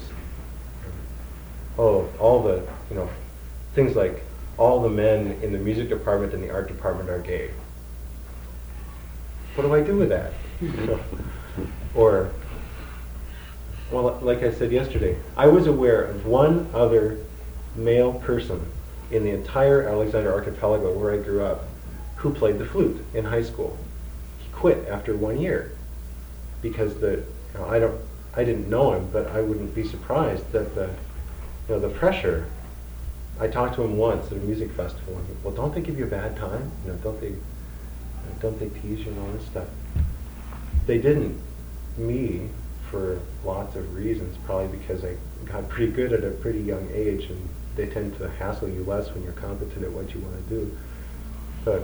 S9: Oh, all the, you know, things like all the men in the music department and the art department are gay. What do I do with that? Or, well, like I said yesterday, I was aware of one other male person in the entire Alexander Archipelago where I grew up who played the flute in high school. He quit after one year because the, you know, I don't, I didn't know him, but I wouldn't be surprised that the, you know, the pressure. I talked to him once at a music festival, and he, well, don't they give you a bad time? You know, don't they, don't they tease you and all this stuff? They didn't. Me, for lots of reasons, probably because I got pretty good at a pretty young age, and they tend to hassle you less when you're competent at what you want to do. But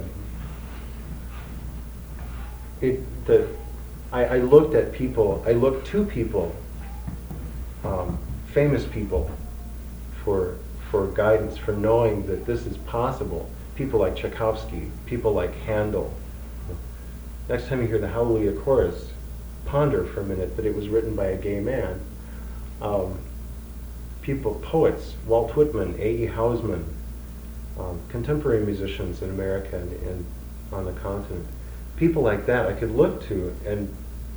S9: it, the, I, I looked at people, I looked to people, um, famous people, for for guidance, for knowing that this is possible. People like Tchaikovsky, people like Handel. Next time you hear the Hallelujah Chorus, ponder for a minute that it was written by a gay man. Um, people, poets, Walt Whitman, A E Housman, um, contemporary musicians in America and, and on the continent. People like that I could look to, and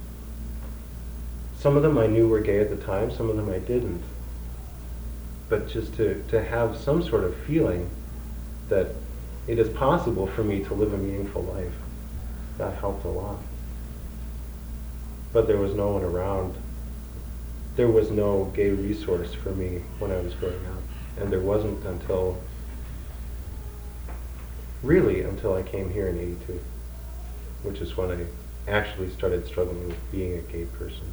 S9: some of them I knew were gay at the time, some of them I didn't. But just to, to have some sort of feeling that it is possible for me to live a meaningful life, that helped a lot. But there was no one around. There was no gay resource for me when I was growing up. And there wasn't until, really until I came here in eighty-two, which is when I actually started struggling with being a gay person.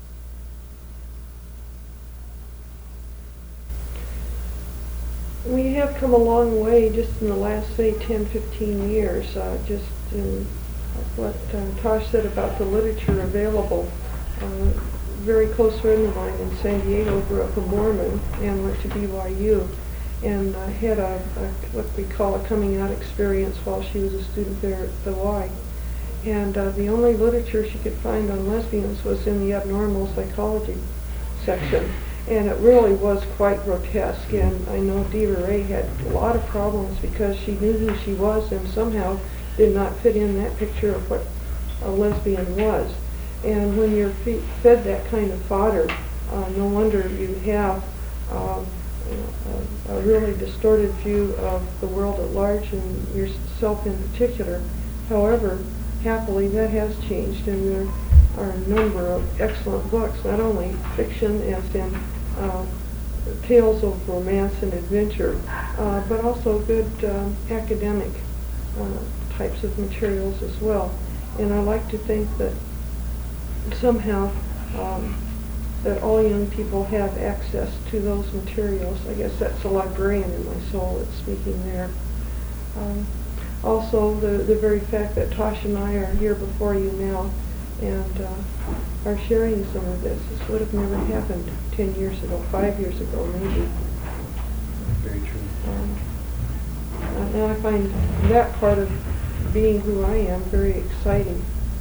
S6: We have come a long way just in the last, say, ten, fifteen years, uh, just in what uh, Tosh said about the literature available. Uh, very close friend of mine in San Diego grew up a Mormon and went to B Y U and uh, had a, a what we call a coming out experience while she was a student there at the Y. And uh, the only literature she could find on lesbians was in the abnormal psychology section. And it really was quite grotesque, and I know Diva Ray had a lot of problems because she knew who she was and somehow did not fit in that picture of what a lesbian was. And when you're fe- fed that kind of fodder, uh, no wonder you have um, a, a really distorted view of the world at large and yourself in particular. However, happily that has changed, and there are a number of excellent books, not only fiction as in uh, tales of romance and adventure, uh, but also good uh, academic uh, types of materials as well. And I like to think that somehow um, that all young people have access to those materials. I guess that's a librarian in my soul that's speaking there. Um, also, the, the very fact that Tosh and I are here before you now and uh, are sharing some of this. This would have never happened ten years ago, five years ago maybe.
S9: Very true.
S6: Um, and I find that part of being who I am very exciting.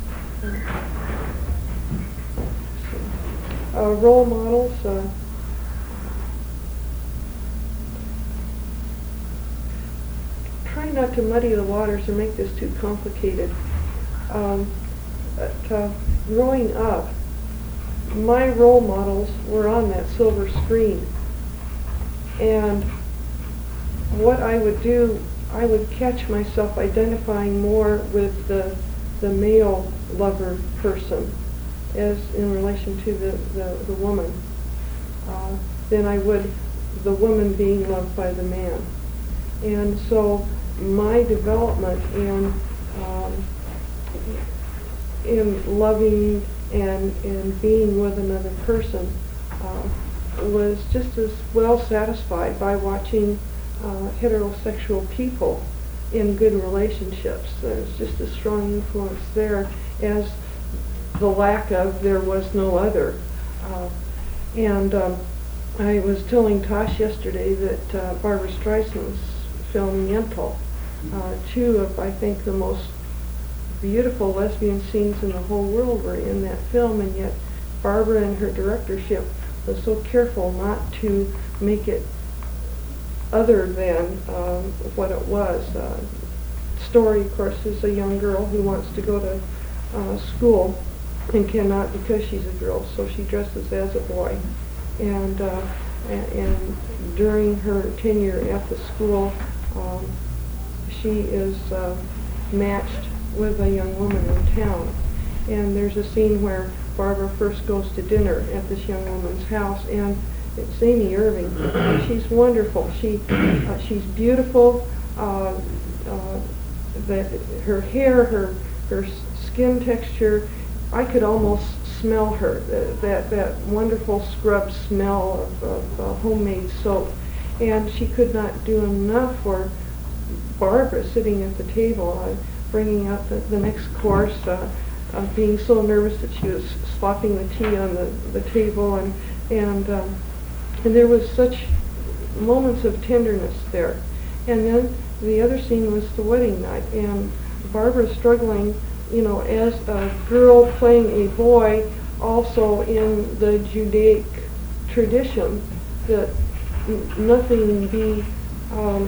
S6: Uh, role models. Uh, try not to muddy the waters or make this too complicated. Um, But, uh, growing up, my role models were on that silver screen. And what I would do, I would catch myself identifying more with the, the male lover person as in relation to the, the, the woman uh, than I would the woman being loved by the man. And so my development in um, in loving and, and being with another person uh, was just as well satisfied by watching uh, heterosexual people in good relationships. There's just a strong influence there, as the lack of there was no other. Uh, and um, I was telling Tosh yesterday that uh, Barbara Streisand's film Yentl, uh, two of, I think, the most beautiful lesbian scenes in the whole world were in that film, and yet Barbara and her directorship was so careful not to make it other than um, what it was. Uh, Story, of course, is a young girl who wants to go to uh, school and cannot because she's a girl, so she dresses as a boy. And, uh, and, and during her tenure at the school, um, she is uh, matched with a young woman in town. And there's a scene where Barbara first goes to dinner at this young woman's house, and it's Amy Irving. She's wonderful. She, uh, she's beautiful. Uh, uh, that her hair, her her skin texture, I could almost smell her. Uh, that that wonderful scrub smell of, of uh, homemade soap, and she could not do enough for Barbara sitting at the table, uh, bringing out the, the next course. Uh, uh, being so nervous that she was slopping the tea on the, the table, and and um, and there was such moments of tenderness there. And then the other scene was the wedding night, and Barbara struggling, you know, as a girl playing a boy, also in the Judaic tradition, that n- nothing be um,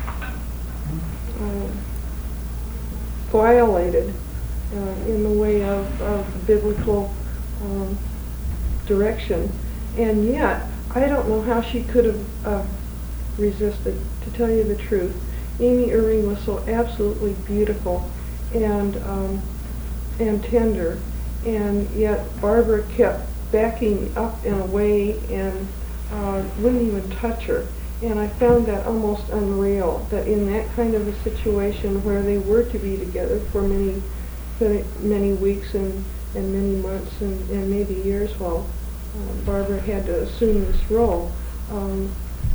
S6: uh, violated uh, in the way of, of biblical um, direction. And yet, I don't know how she could have uh, resisted, to tell you the truth. Amy Irving was so absolutely beautiful and um, and tender, and yet Barbara kept backing up and away and uh, wouldn't even touch her. And I found that almost unreal, that in that kind of a situation where they were to be together for many many weeks and, and many months and, and maybe years, while uh, Barbara had to assume this role. Um,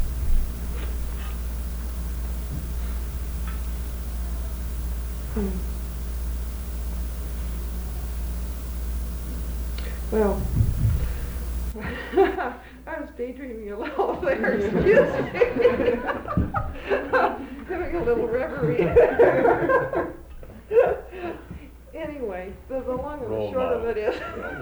S6: Hmm. Well, I was daydreaming a little there, excuse me. Having a little reverie. Anyway, the, the long and the short of it is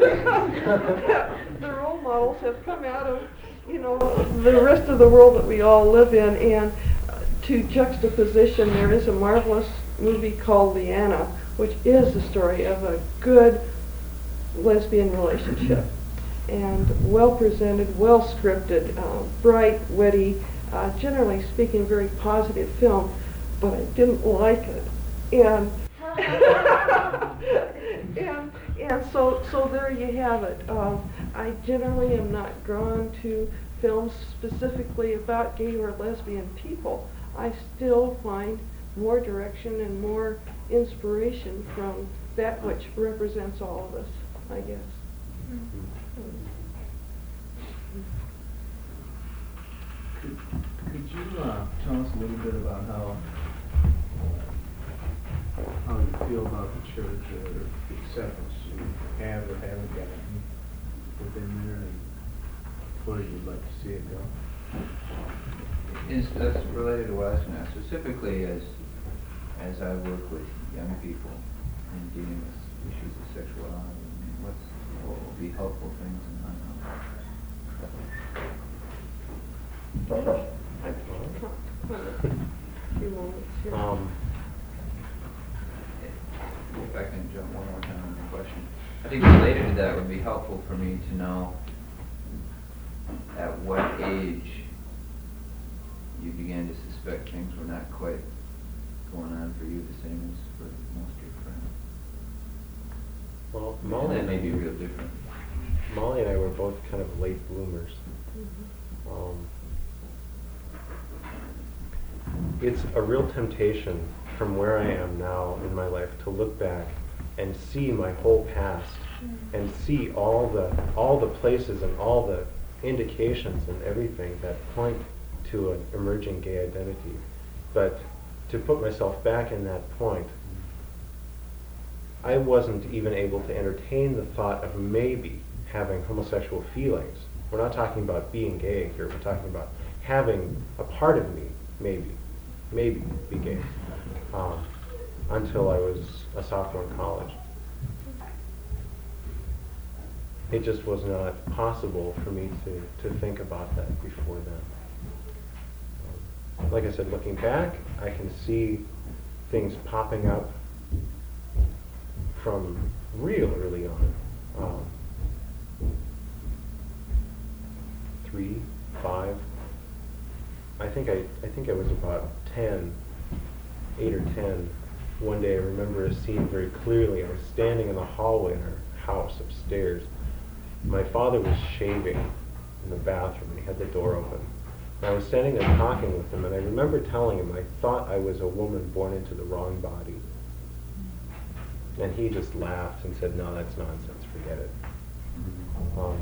S6: the role models have come out of, you know, the rest of the world that we all live in, and uh, to juxtaposition, there is a marvelous movie called Leanna, which is the story of a good lesbian relationship, and well presented, well scripted, uh, bright, witty, uh, generally speaking, very positive film. But I didn't like it, and and and so so there you have it. Um, I generally am not drawn to films specifically about gay or lesbian people. I still find more direction and more inspiration from that which represents all of us, I guess.
S10: Could, could you uh, tell us a little bit about how how you feel about the church, or the acceptance you have or haven't gotten within there, and where you'd like to see it go?
S7: Is that's related to what I was going to ask, specifically as as I work with young people in dealing with issues of sexuality. What's what will be helpful things and not helpful?
S9: Um,
S7: If I can jump one more time on the question, I think related to that would be helpful for me to know at what age you began to suspect things were not quite going on for you the same as for most of your friends.
S9: well,
S7: And
S9: Molly,
S7: that may be real different.
S9: Molly and I were both kind of late bloomers.
S6: Mm-hmm.
S9: Um, it's a real temptation from where I am now in my life to look back and see my whole past and see all the all the places and all the indications and everything that point to an emerging gay identity. But to put myself back in that point, I wasn't even able to entertain the thought of maybe having homosexual feelings. We're not talking about being gay here, we're talking about having a part of me, maybe, maybe be gay, um, until I was a sophomore in college. It just was not possible for me to, to think about that before then. Um, like I said, looking back, I can see things popping up from real early on. Um, three, five. I think I, I think I was about ten, eight or ten. One day I remember a scene very clearly. I was standing in the hallway in our house upstairs. My father was shaving in the bathroom and he had the door open. And I was standing there talking with him, and I remember telling him I thought I was a woman born into the wrong body. And he just laughed and said, "No, that's nonsense, forget it." Um,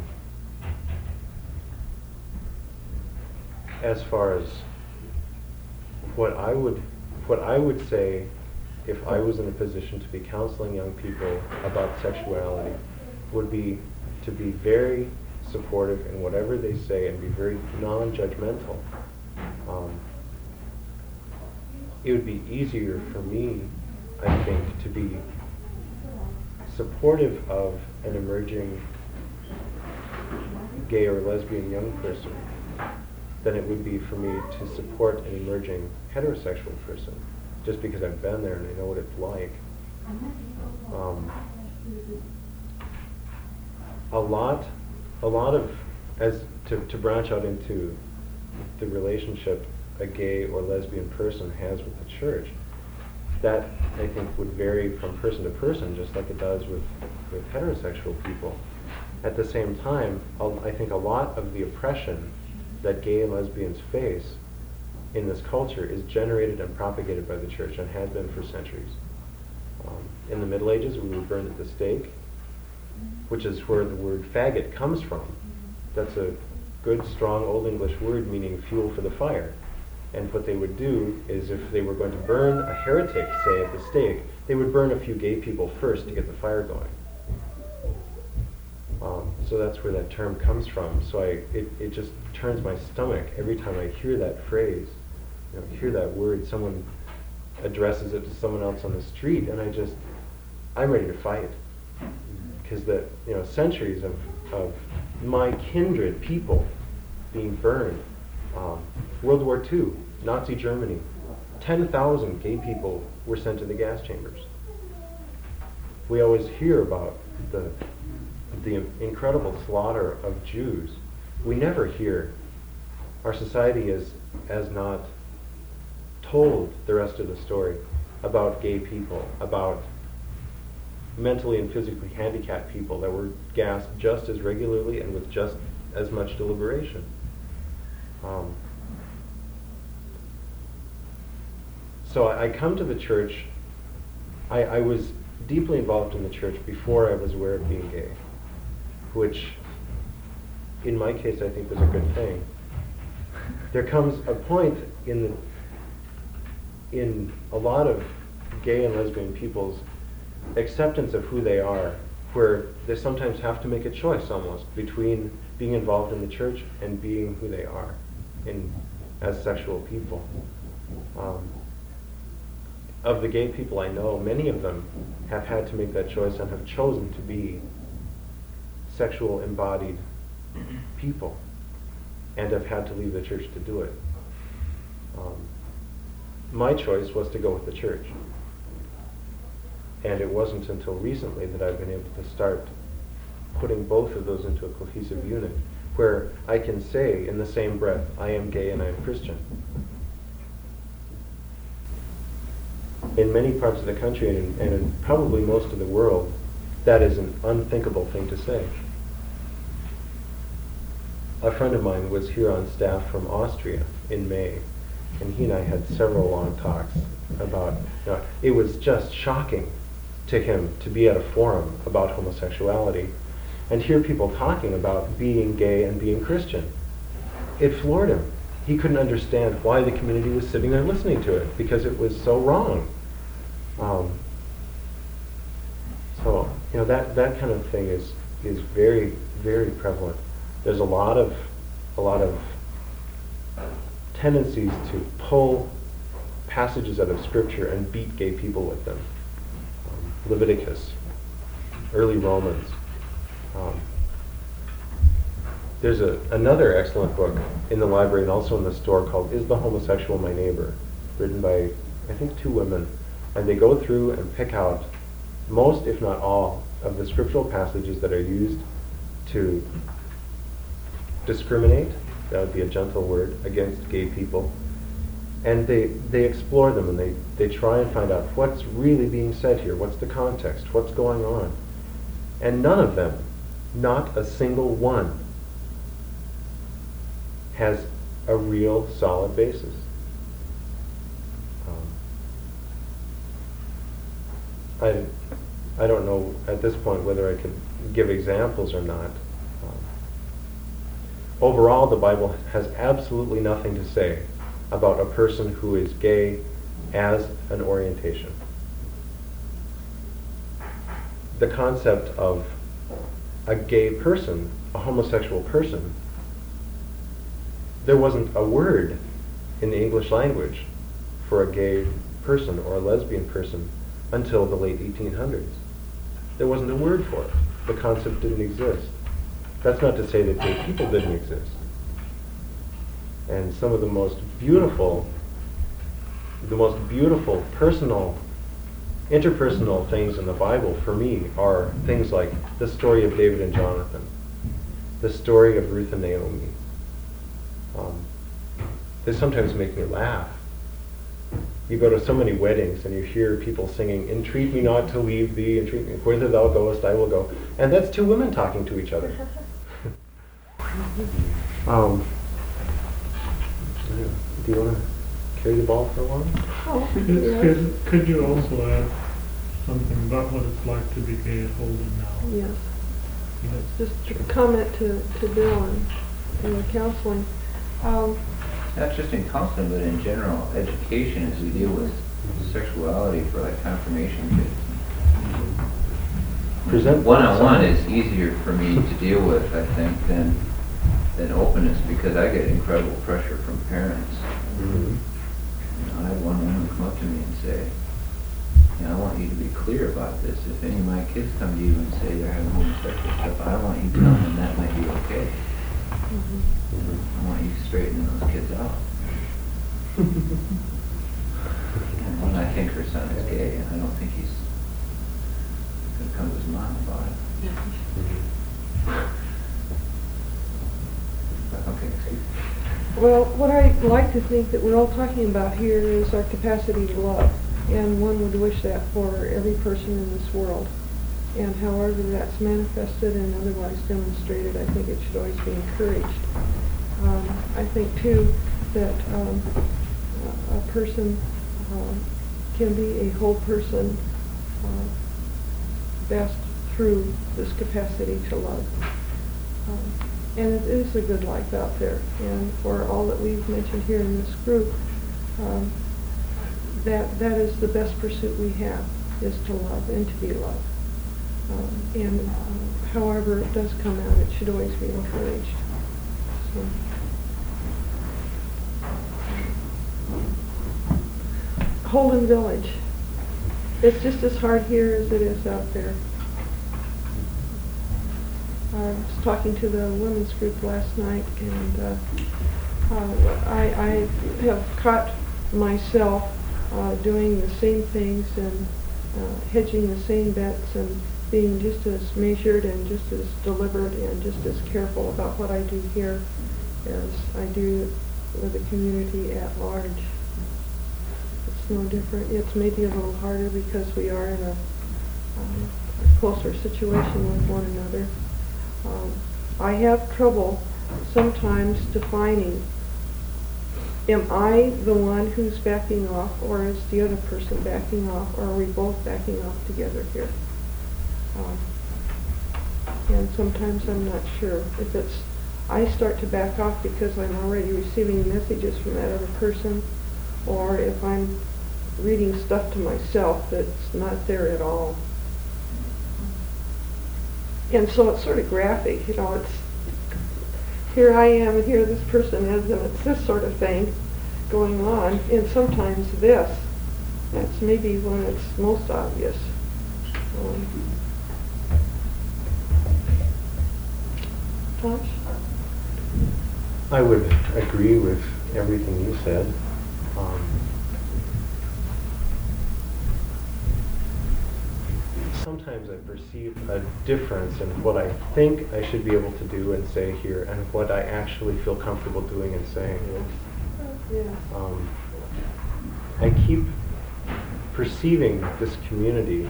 S9: as far as what I would what I would say if I was in a position to be counseling young people about sexuality would be to be very supportive in whatever they say and be very non-judgmental. Um, it would be easier for me, I think, to be supportive of an emerging gay or lesbian young person than it would be for me to support an emerging heterosexual person, just because I've been there and I know what it's like. Um, a lot, a lot of, as to, to branch out into the relationship a gay or lesbian person has with the church, that I think would vary from person to person, just like it does with, with heterosexual people. At the same time, I think a lot of the oppression that gay and lesbians face in this culture is generated and propagated by the church and has been for centuries. Um, in the Middle Ages, we were burned at the stake, which is where the word faggot comes from. That's a good, strong Old English word meaning fuel for the fire. And what they would do is if they were going to burn a heretic, say, at the stake, they would burn a few gay people first to get the fire going. Um, so that's where that term comes from. So I, it, it just turns my stomach every time I hear that phrase, you know, hear that word, someone addresses it to someone else on the street, and I just, I'm ready to fight. Because the, you know, centuries of, of my kindred people being burned. Um, World War Two, Nazi Germany, ten thousand gay people were sent to the gas chambers. We always hear about the the incredible slaughter of Jews. We never hear, our society is as not told the rest of the story about gay people, about mentally and physically handicapped people that were gassed just as regularly and with just as much deliberation. Um, so I, I come to the church, I, I was deeply involved in the church before I was aware of being gay, which in my case I think was a good thing. There comes a point in the, in a lot of gay and lesbian people's acceptance of who they are, where they sometimes have to make a choice almost between being involved in the church and being who they are in, as sexual people. Um, of the gay people I know, many of them have had to make that choice and have chosen to be sexual embodied people and have had to leave the church to do it. Um, my choice was to go with the church. And it wasn't until recently that I've been able to start putting both of those into a cohesive unit, where I can say in the same breath, I am gay and I am Christian. In many parts of the country and in, and in probably most of the world, that is an unthinkable thing to say. A friend of mine was here on staff from Austria in May, and he and I had several long talks about, you know, it was just shocking to him to be at a forum about homosexuality and hear people talking about being gay and being Christian. It floored him. he couldn't understand why the community was sitting there listening to it, because it was so wrong. Um, so, you know, that, that kind of thing is, is very, very prevalent. There's a lot of, a lot of tendencies to pull passages out of Scripture and beat gay people with them. Um, Leviticus, early Romans. Um, there's a, another excellent book in the library and also in the store called Is the Homosexual My Neighbor? Written by, I think, two women. And they go through and pick out most, if not all, of the scriptural passages that are used to discriminate, that would be a gentle word, against gay people. And they, they explore them and they, they try and find out what's really being said here, what's the context, what's going on. And none of them, not a single one, has a real solid basis. Um, I, I don't know at this point whether I could give examples or not. Um, overall, the Bible has absolutely nothing to say about a person who is gay as an orientation. The concept of a gay person, a homosexual person, there wasn't a word in the English language for a gay person or a lesbian person until the late eighteen hundreds. There wasn't a word for it. The concept didn't exist. That's not to say that gay people didn't exist. And some of the most beautiful, the most beautiful personal, interpersonal things in the Bible for me are things like the story of David and Jonathan, the story of Ruth and Naomi. Um, they sometimes make me laugh. You go to so many weddings and you hear people singing, "Entreat me not to leave thee, entreat me, whither thou goest, I will go." And that's two women talking to each other. um, do you want to carry the ball for a while?
S6: Oh,
S10: Could,
S6: yes.
S10: could, could you also add something about what it's like to be gay at Holden now?
S6: Yes.
S10: Yes.
S6: Just a comment to, to Bill and, and the counseling. Um,
S7: Not just in counseling, but in general education as we deal with sexuality for like confirmation kids.
S9: Present
S7: One-on-one is easier for me to deal with, I think, than than openness, because I get incredible pressure from parents.
S9: Mm-hmm.
S7: You know, I had one woman come up to me and say, you know, "I want you to be clear about this. If any of my kids come to you and say they're having homosexual stuff, I want you to tell them that might be okay.
S6: mhm.
S7: I want you straightening those kids out." And I think her son is gay, and I don't think he's going to come to his mom about it. But, okay, excuse me.
S6: Well, what I like to think that we're all talking about here is our capacity to love. And one would wish that for every person in this world. And however that's manifested and otherwise demonstrated, I think it should always be encouraged. Um, I think, too, that um, a a person uh, can be a whole person uh, best through this capacity to love. Um, and it is a good life out there. And for all that we've mentioned here in this group, um, that that is the best pursuit we have, is to love and to be loved. Um, and uh, however it does come out, it should always be encouraged. So. Holden Village. It's just as hard here as it is out there. I was talking to the women's group last night, and uh, uh, I, I have caught myself uh, doing the same things and uh, hedging the same bets and being just as measured and just as deliberate and just as careful about what I do here as I do with the community at large. It's no different. It's maybe a little harder because we are in a, um, a closer situation with one another. Um, I have trouble sometimes defining, am I the one who's backing off, or is the other person backing off, or are we both backing off together here? Um, and sometimes I'm not sure if it's I start to back off because I'm already receiving messages from that other person, or if I'm reading stuff to myself that's not there at all. And so it's sort of graphic, you know, it's, here I am and here this person is, and it's this sort of thing going on, and sometimes this. That's maybe when it's most obvious. Um, Tosh?
S9: I would agree with everything you said. Um, sometimes I perceive a difference in what I think I should be able to do and say here and what I actually feel comfortable doing and saying.
S6: Yeah.
S9: Um, I keep perceiving this community,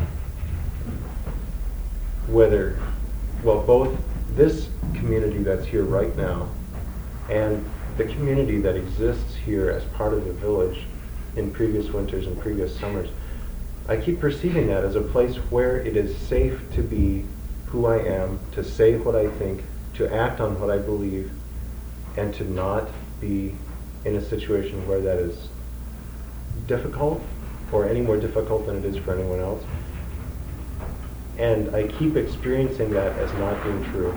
S9: whether, well, both this community that's here right now and the community that exists here as part of the village in previous winters and previous summers, I keep perceiving that as a place where it is safe to be who I am, to say what I think, to act on what I believe, and to not be in a situation where that is difficult or any more difficult than it is for anyone else. And I keep experiencing that as not being true.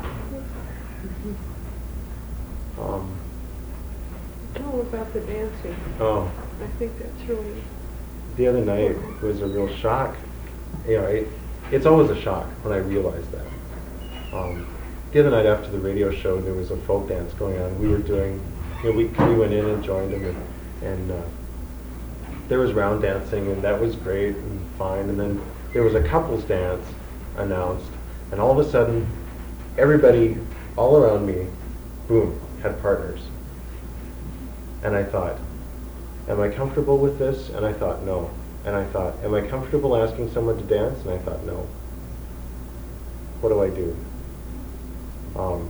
S9: Um,
S6: Oh, about the dancing.
S9: oh,
S6: I think that's really...
S9: the other night was a real shock. You know, it, it's always a shock when I realize that. Um, the other night after the radio show, there was a folk dance going on. We were doing, you know, we, we went in and joined them, and, and uh, there was round dancing, and that was great and fine. And then there was a couples dance announced, and all of a sudden, everybody all around me, boom, had partners. And I thought, am I comfortable with this? And I thought, no. And I thought, am I comfortable asking someone to dance? And I thought, no. What do I do? Um,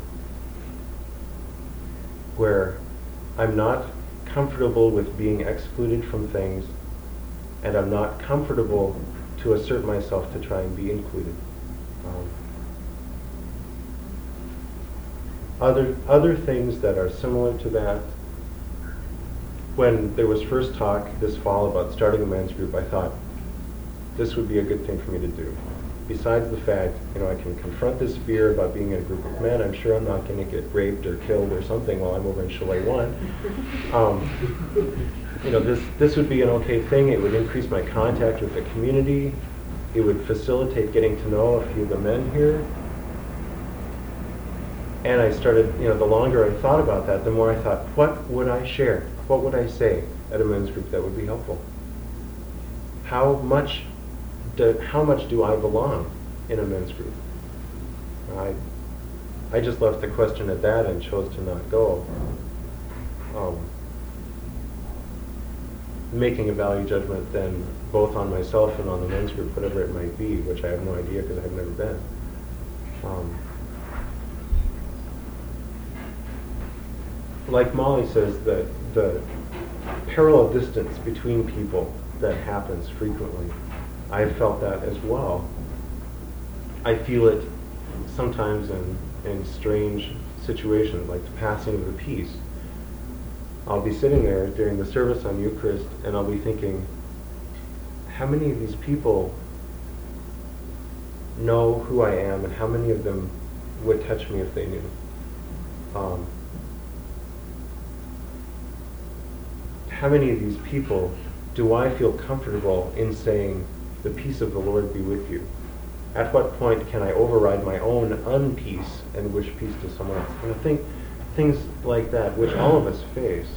S9: where I'm not comfortable with being excluded from things, and I'm not comfortable to assert myself to try and be included. Um, other other things that are similar to that. When there was first talk this fall about starting a men's group, I thought this would be a good thing for me to do. Besides the fact, you know, I can confront this fear about being in a group of men. I'm sure I'm not going to get raped or killed or something while I'm over in Chalet One. Um, you know, this this would be an okay thing. It would increase my contact with the community. It would facilitate getting to know a few of the men here. And I started, you know, the longer I thought about that, the more I thought, what would I share? What would I say at a men's group that would be helpful? How much do, how much do I belong in a men's group? I, I just left the question at that and chose to not go. Um, making a value judgment then both on myself and on the men's group, whatever it might be, which I have no idea because I've never been. Um, like Molly says, that the parallel distance between people that happens frequently, I've felt that as well. I feel it sometimes in, in strange situations, like the passing of the peace. I'll be sitting there during the service on Eucharist, and I'll be thinking, how many of these people know who I am, and how many of them would touch me if they knew? Um, how many of these people do I feel comfortable in saying, the peace of the Lord be with you? At what point can I override my own unpeace and wish peace to someone else? And I think things like that, which all of us face.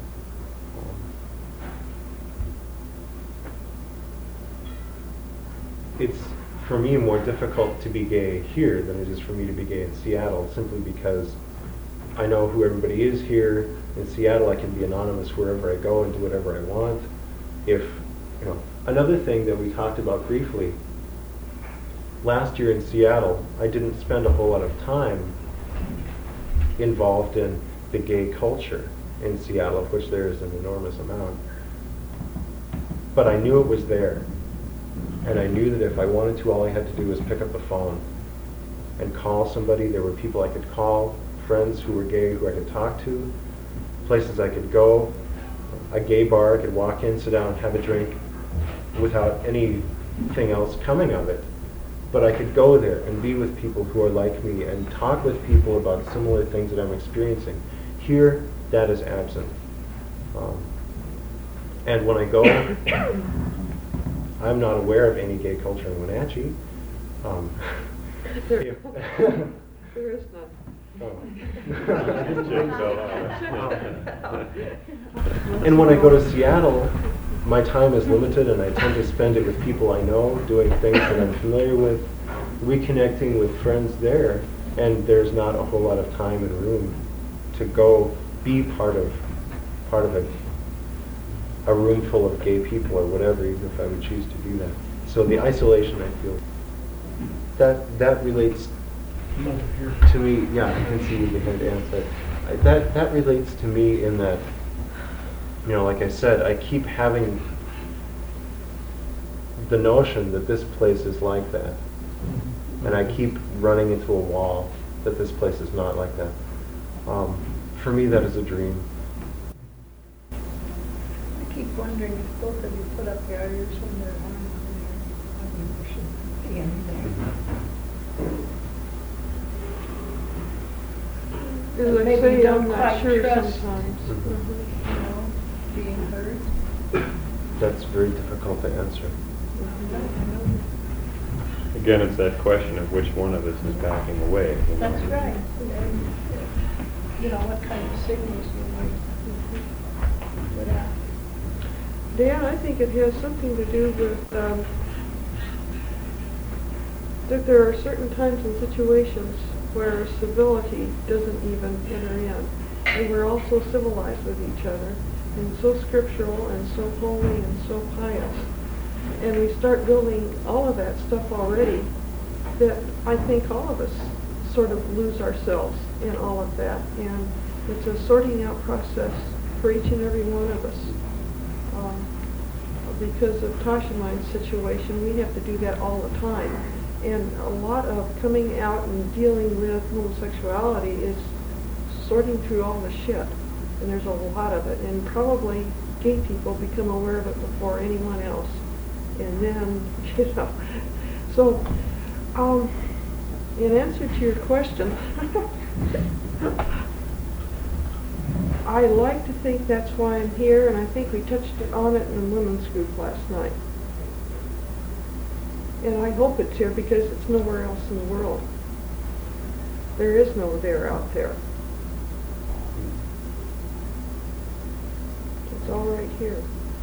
S9: It's, for me, more difficult to be gay here than it is for me to be gay in Seattle, simply because I know who everybody is here. In Seattle, I can be anonymous wherever I go and do whatever I want. If, you know, another thing that we talked about briefly, last year in Seattle, I didn't spend a whole lot of time involved in the gay culture in Seattle, of which there is an enormous amount. But I knew it was there. And I knew that if I wanted to, all I had to do was pick up the phone and call somebody. There were people I could call friends who were gay who I could talk to, places I could go, a gay bar I could walk in, sit down, have a drink without anything else coming of it. But I could go there and be with people who are like me and talk with people about similar things that I'm experiencing. Here, that is absent. Um, and when I go, I'm not aware of any gay culture in Wenatchee. Um,
S6: There,
S9: if-
S6: there is none.
S9: Oh. And when I go to Seattle, my time is limited and I tend to spend it with people I know, doing things that I'm familiar with, reconnecting with friends there, and there's not a whole lot of time and room to go be part of part of a, a room full of gay people or whatever, even if I would choose to do that. So the isolation, I feel, that that relates to me. Yeah, I can see you behind Anne, but I- that that relates to me in that, you know, like I said, I keep having the notion that this place is like that, and I keep running into a wall that this place is not like that. Um, for me, that is a dream.
S11: I keep wondering if both of you put up barriers when there are I mean, there shouldn't be any there.
S6: As I
S11: Maybe
S6: say,
S11: you don't
S6: I'm not
S11: quite
S6: sure
S11: trust.
S6: sometimes.
S9: Mhm.
S11: You know, being heard.
S9: That's very difficult to answer.
S1: Again, it's that question of which one of us is backing away. you know.
S11: That's right. And, you know, what kind of signals you might put out.
S6: Dan, I think it has something to do with um, that there are certain times and situations where civility doesn't even enter in. And we're all so civilized with each other, and so scriptural, and so holy, and so pious. And we start building all of that stuff already, that I think all of us sort of lose ourselves in all of that. And it's a sorting out process for each and every one of us. Um, because of Tosh and mine's situation, we have to do that all the time. And a lot of coming out and dealing with homosexuality is sorting through all the shit. And there's a lot of it. And probably gay people become aware of it before anyone else. And then, you know, so, um, in answer to your question, I like to think that's why I'm here, and I think we touched on it in the women's group last night. And I hope it's here because it's nowhere else in the world. There is no there out there. It's all right here.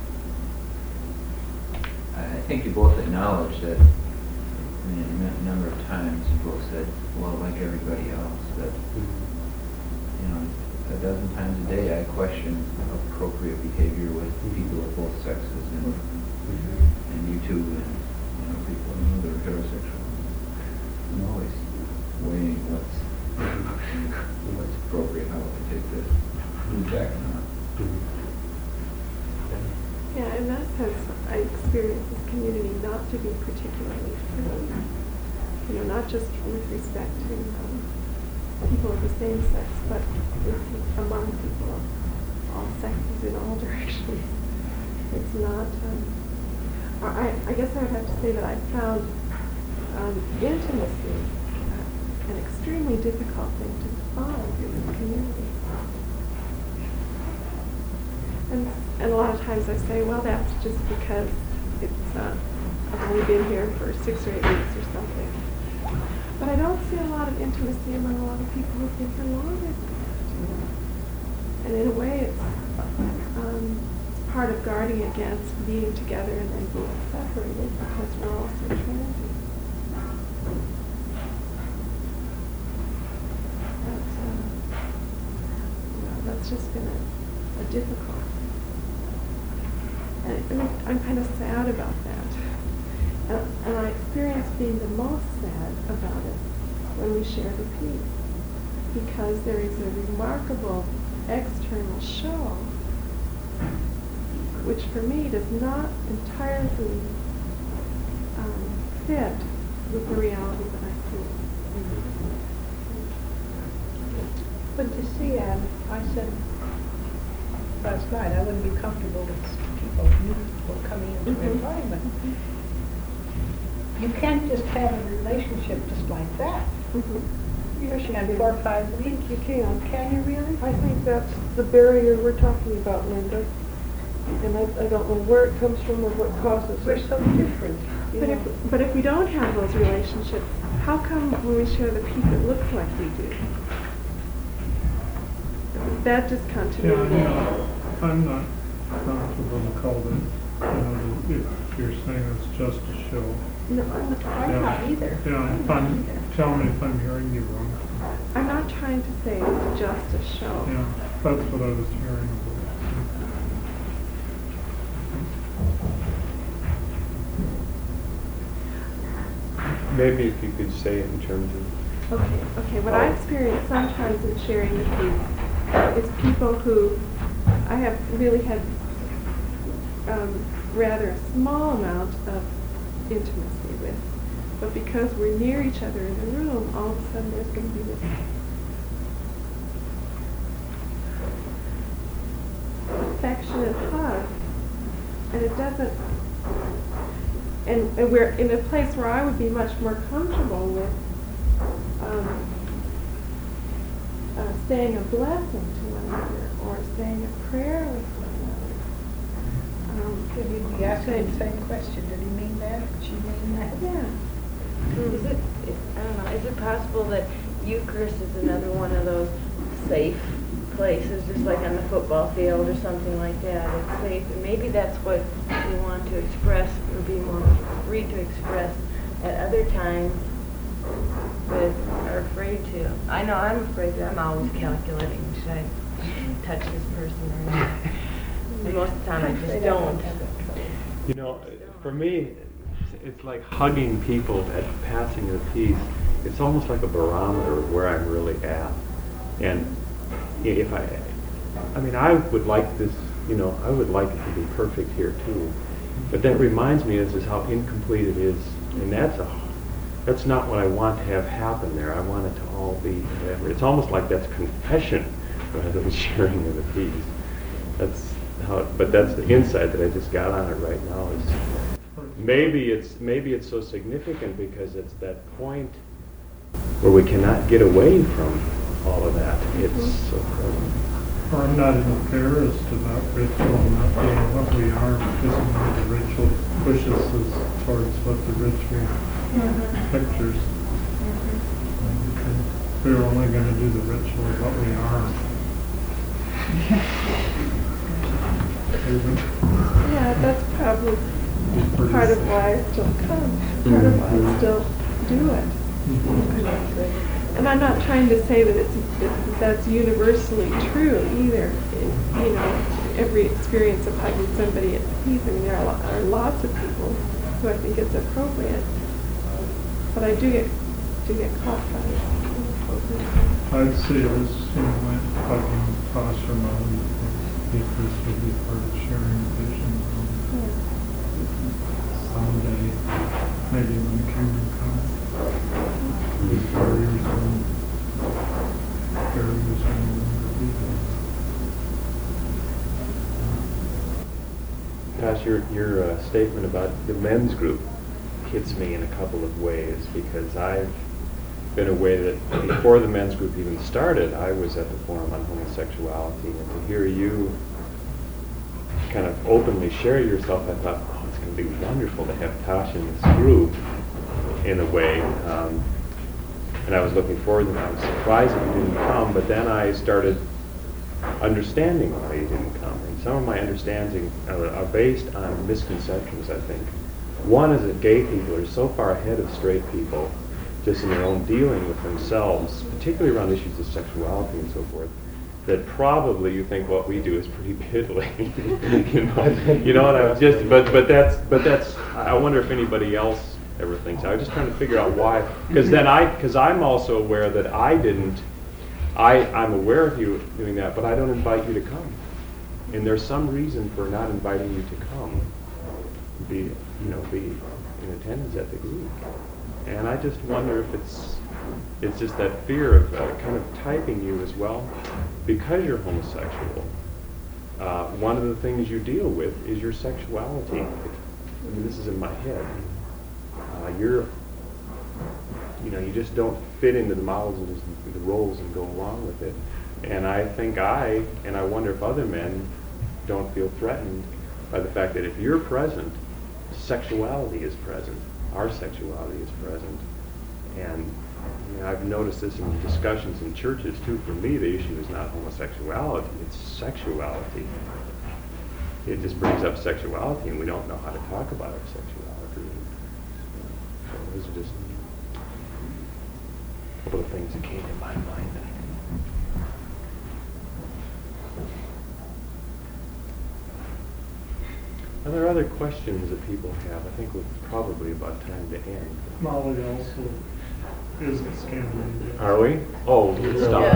S7: I think you both acknowledge that, I mean, a number of times you both said, well, like everybody else, that, you know, a dozen times a day I question appropriate behavior with people of both sexes, and, and you too, and, you know, people who know they're heterosexual. I'm always weighing what's, what's appropriate, how I take this, who's backing up.
S12: Yeah, in that sense, I experience this community not to be particularly free. You know, not just with respect to um, people of the same sex, but with, among people of all sexes in all directions. It's not, um, I, I guess I would have to say that I found um, intimacy uh, an extremely difficult thing to define in this community. And, and a lot of times I say, well, that's just because it's, uh, I've only been here for six or eight weeks or something. But I don't see a lot of intimacy among a lot of people who've been here longer. And in a way, it's um, part of guarding against being together and then being separated because we're all so transient. But, uh, you know, that's just been a, a difficult. And I mean, I'm kind of sad about that. And, and I experience being the most sad about it when we share the peace. Because there is a remarkable external show, which for me does not entirely um, fit with the reality that I see.
S11: But you see, Ann, I said last night, I wouldn't be comfortable with people, new people coming into
S12: Mhm.
S11: the environment. You can't just have a relationship just like that.
S12: Mhm.
S11: Yes, you
S12: can.
S11: have four or five
S12: I
S11: weeks.
S12: think you can.
S11: Can you really?
S12: I think that's the barrier we're talking about, Linda. And I, I don't know where it comes from or what causes
S11: We're
S12: it.
S11: so different. you
S12: But
S11: know.
S12: if, but if we don't have those relationships, how come when we share the peace it looks like we do? That just
S10: Yeah,
S12: continuity.
S10: you know, I'm not comfortable to call that, you know, if you're saying it's just a show.
S12: No, I'm
S11: I'm
S10: Yeah.
S11: not either.
S10: Yeah,
S11: I'm
S10: if
S11: not
S10: I'm,
S11: either.
S10: tell me if I'm hearing you wrong.
S12: I'm not trying to say it's just a show.
S10: Yeah, that's what I was hearing about.
S9: Maybe if you could say it in terms of,
S12: Okay, okay. What I experience sometimes in sharing the peace is people who I have really had um, rather a small amount of intimacy with, but because we're near each other in the room, all of a sudden there's going to be this affectionate hug, and it doesn't. And, and we're in a place where I would be much more comfortable with um, uh, saying a blessing to one another or saying a prayer with one another. Um,
S11: Could you be asking the same question? Did he mean that? Did she mean that?
S12: yeah.
S5: Is it, is- I don't know, is it possible that Eucharist is another one of those safe places, just like on the football field or something like that? It's safe, and maybe that's what we want to express, or be more free to express at other times, but are afraid to. I know I'm afraid that I'm always calculating, should I touch this person or not? And most of the time I just don't.
S9: you know, for me, it's like hugging people at the passing of peace. It's almost like a barometer of where I'm really at. And if I, I mean, I would like this, you know, I would like it to be perfect here too. But that reminds me is, is how incomplete it is. And that's a, that's not what I want to have happen there. I want it to all be whatever. It's almost like that's confession rather than sharing of the peace. That's how, it, but that's the insight that I just got on it right now is maybe it's, maybe it's so significant because it's that point where we cannot get away from all of that. It's so present.
S10: Or I'm not embarrassed about ritual not being what we are, because maybe the ritual pushes us towards what the ritual pictures. And we're only going to do the ritual of what we are.
S12: Yeah, that's probably
S10: Pretty
S12: part of
S10: safe.
S12: why I still come, part of why I still do it. And I'm not trying to say that it's, it, that's universally true either. It, you know, every experience of hugging somebody at peace, I mean, there are, lo- are lots of people who I think it's appropriate. But I do get, do get caught by it.
S10: I'd say it was, you know, like hugging Tasha Mom. Eucharist would be part of sharing the vision. Someday, maybe when the kingdom comes, these barriers will, barriers will no longer be there.
S9: Gosh, your, your uh, statement about the men's group hits me in a couple of ways because I've been away that before the men's group even started, I was at the Forum on Homosexuality, and to hear you kind of openly share yourself, I thought, oh, it's going to be wonderful to have Tasha in this group in a way. Um, and I was looking forward to it. I was surprised that you didn't come, but then I started understanding why you didn't come. And some of my understanding are, are based on misconceptions, I think. One is that gay people are so far ahead of straight people just in their own dealing with themselves, particularly around issues of sexuality and so forth, that probably you think what we do is pretty piddly. you know, you know, and I was just, but but that's but that's. I wonder if anybody else ever thinks. I was just trying to figure out why, because then I, because I'm also aware that I didn't. I I'm aware of you doing that, but I don't invite you to come. And there's some reason for not inviting you to come. Be you know be in attendance at the group. And I just wonder if it's
S1: It's just that fear of uh, kind of typing you as well. Because you're homosexual, uh, one of the things you deal with is your sexuality. I mean, this is in my head. Uh, you're, you know, you just don't fit into the models and the roles and go along with it. And I think I, and I wonder if other men don't feel threatened by the fact that if you're present, sexuality is present. Our sexuality is present. And you know, I've noticed this in discussions in churches too. For me, the issue is not homosexuality, it's sexuality. It just brings up sexuality, and we don't know how to talk about our sexuality. So those are just a couple of things that came to my mind. Are there other questions that people have? I think we're probably about time to end.
S10: Molly also is a Scandinavian.
S1: Are we? Oh, good stuff.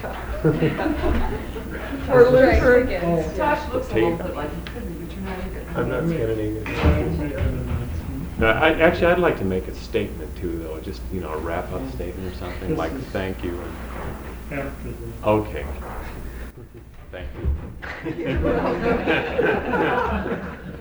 S12: Or Luther.
S10: Oh.
S2: Josh looks a
S1: Tape.
S2: little bit like he could be, but you're not either.
S1: I'm not Scandinavian.
S10: I'm making an announcement.
S1: No, I, actually, I'd like to make a statement too, though. Just, you know, a wrap-up statement or something, like thank you. And,
S10: After the.
S1: okay. Thank you.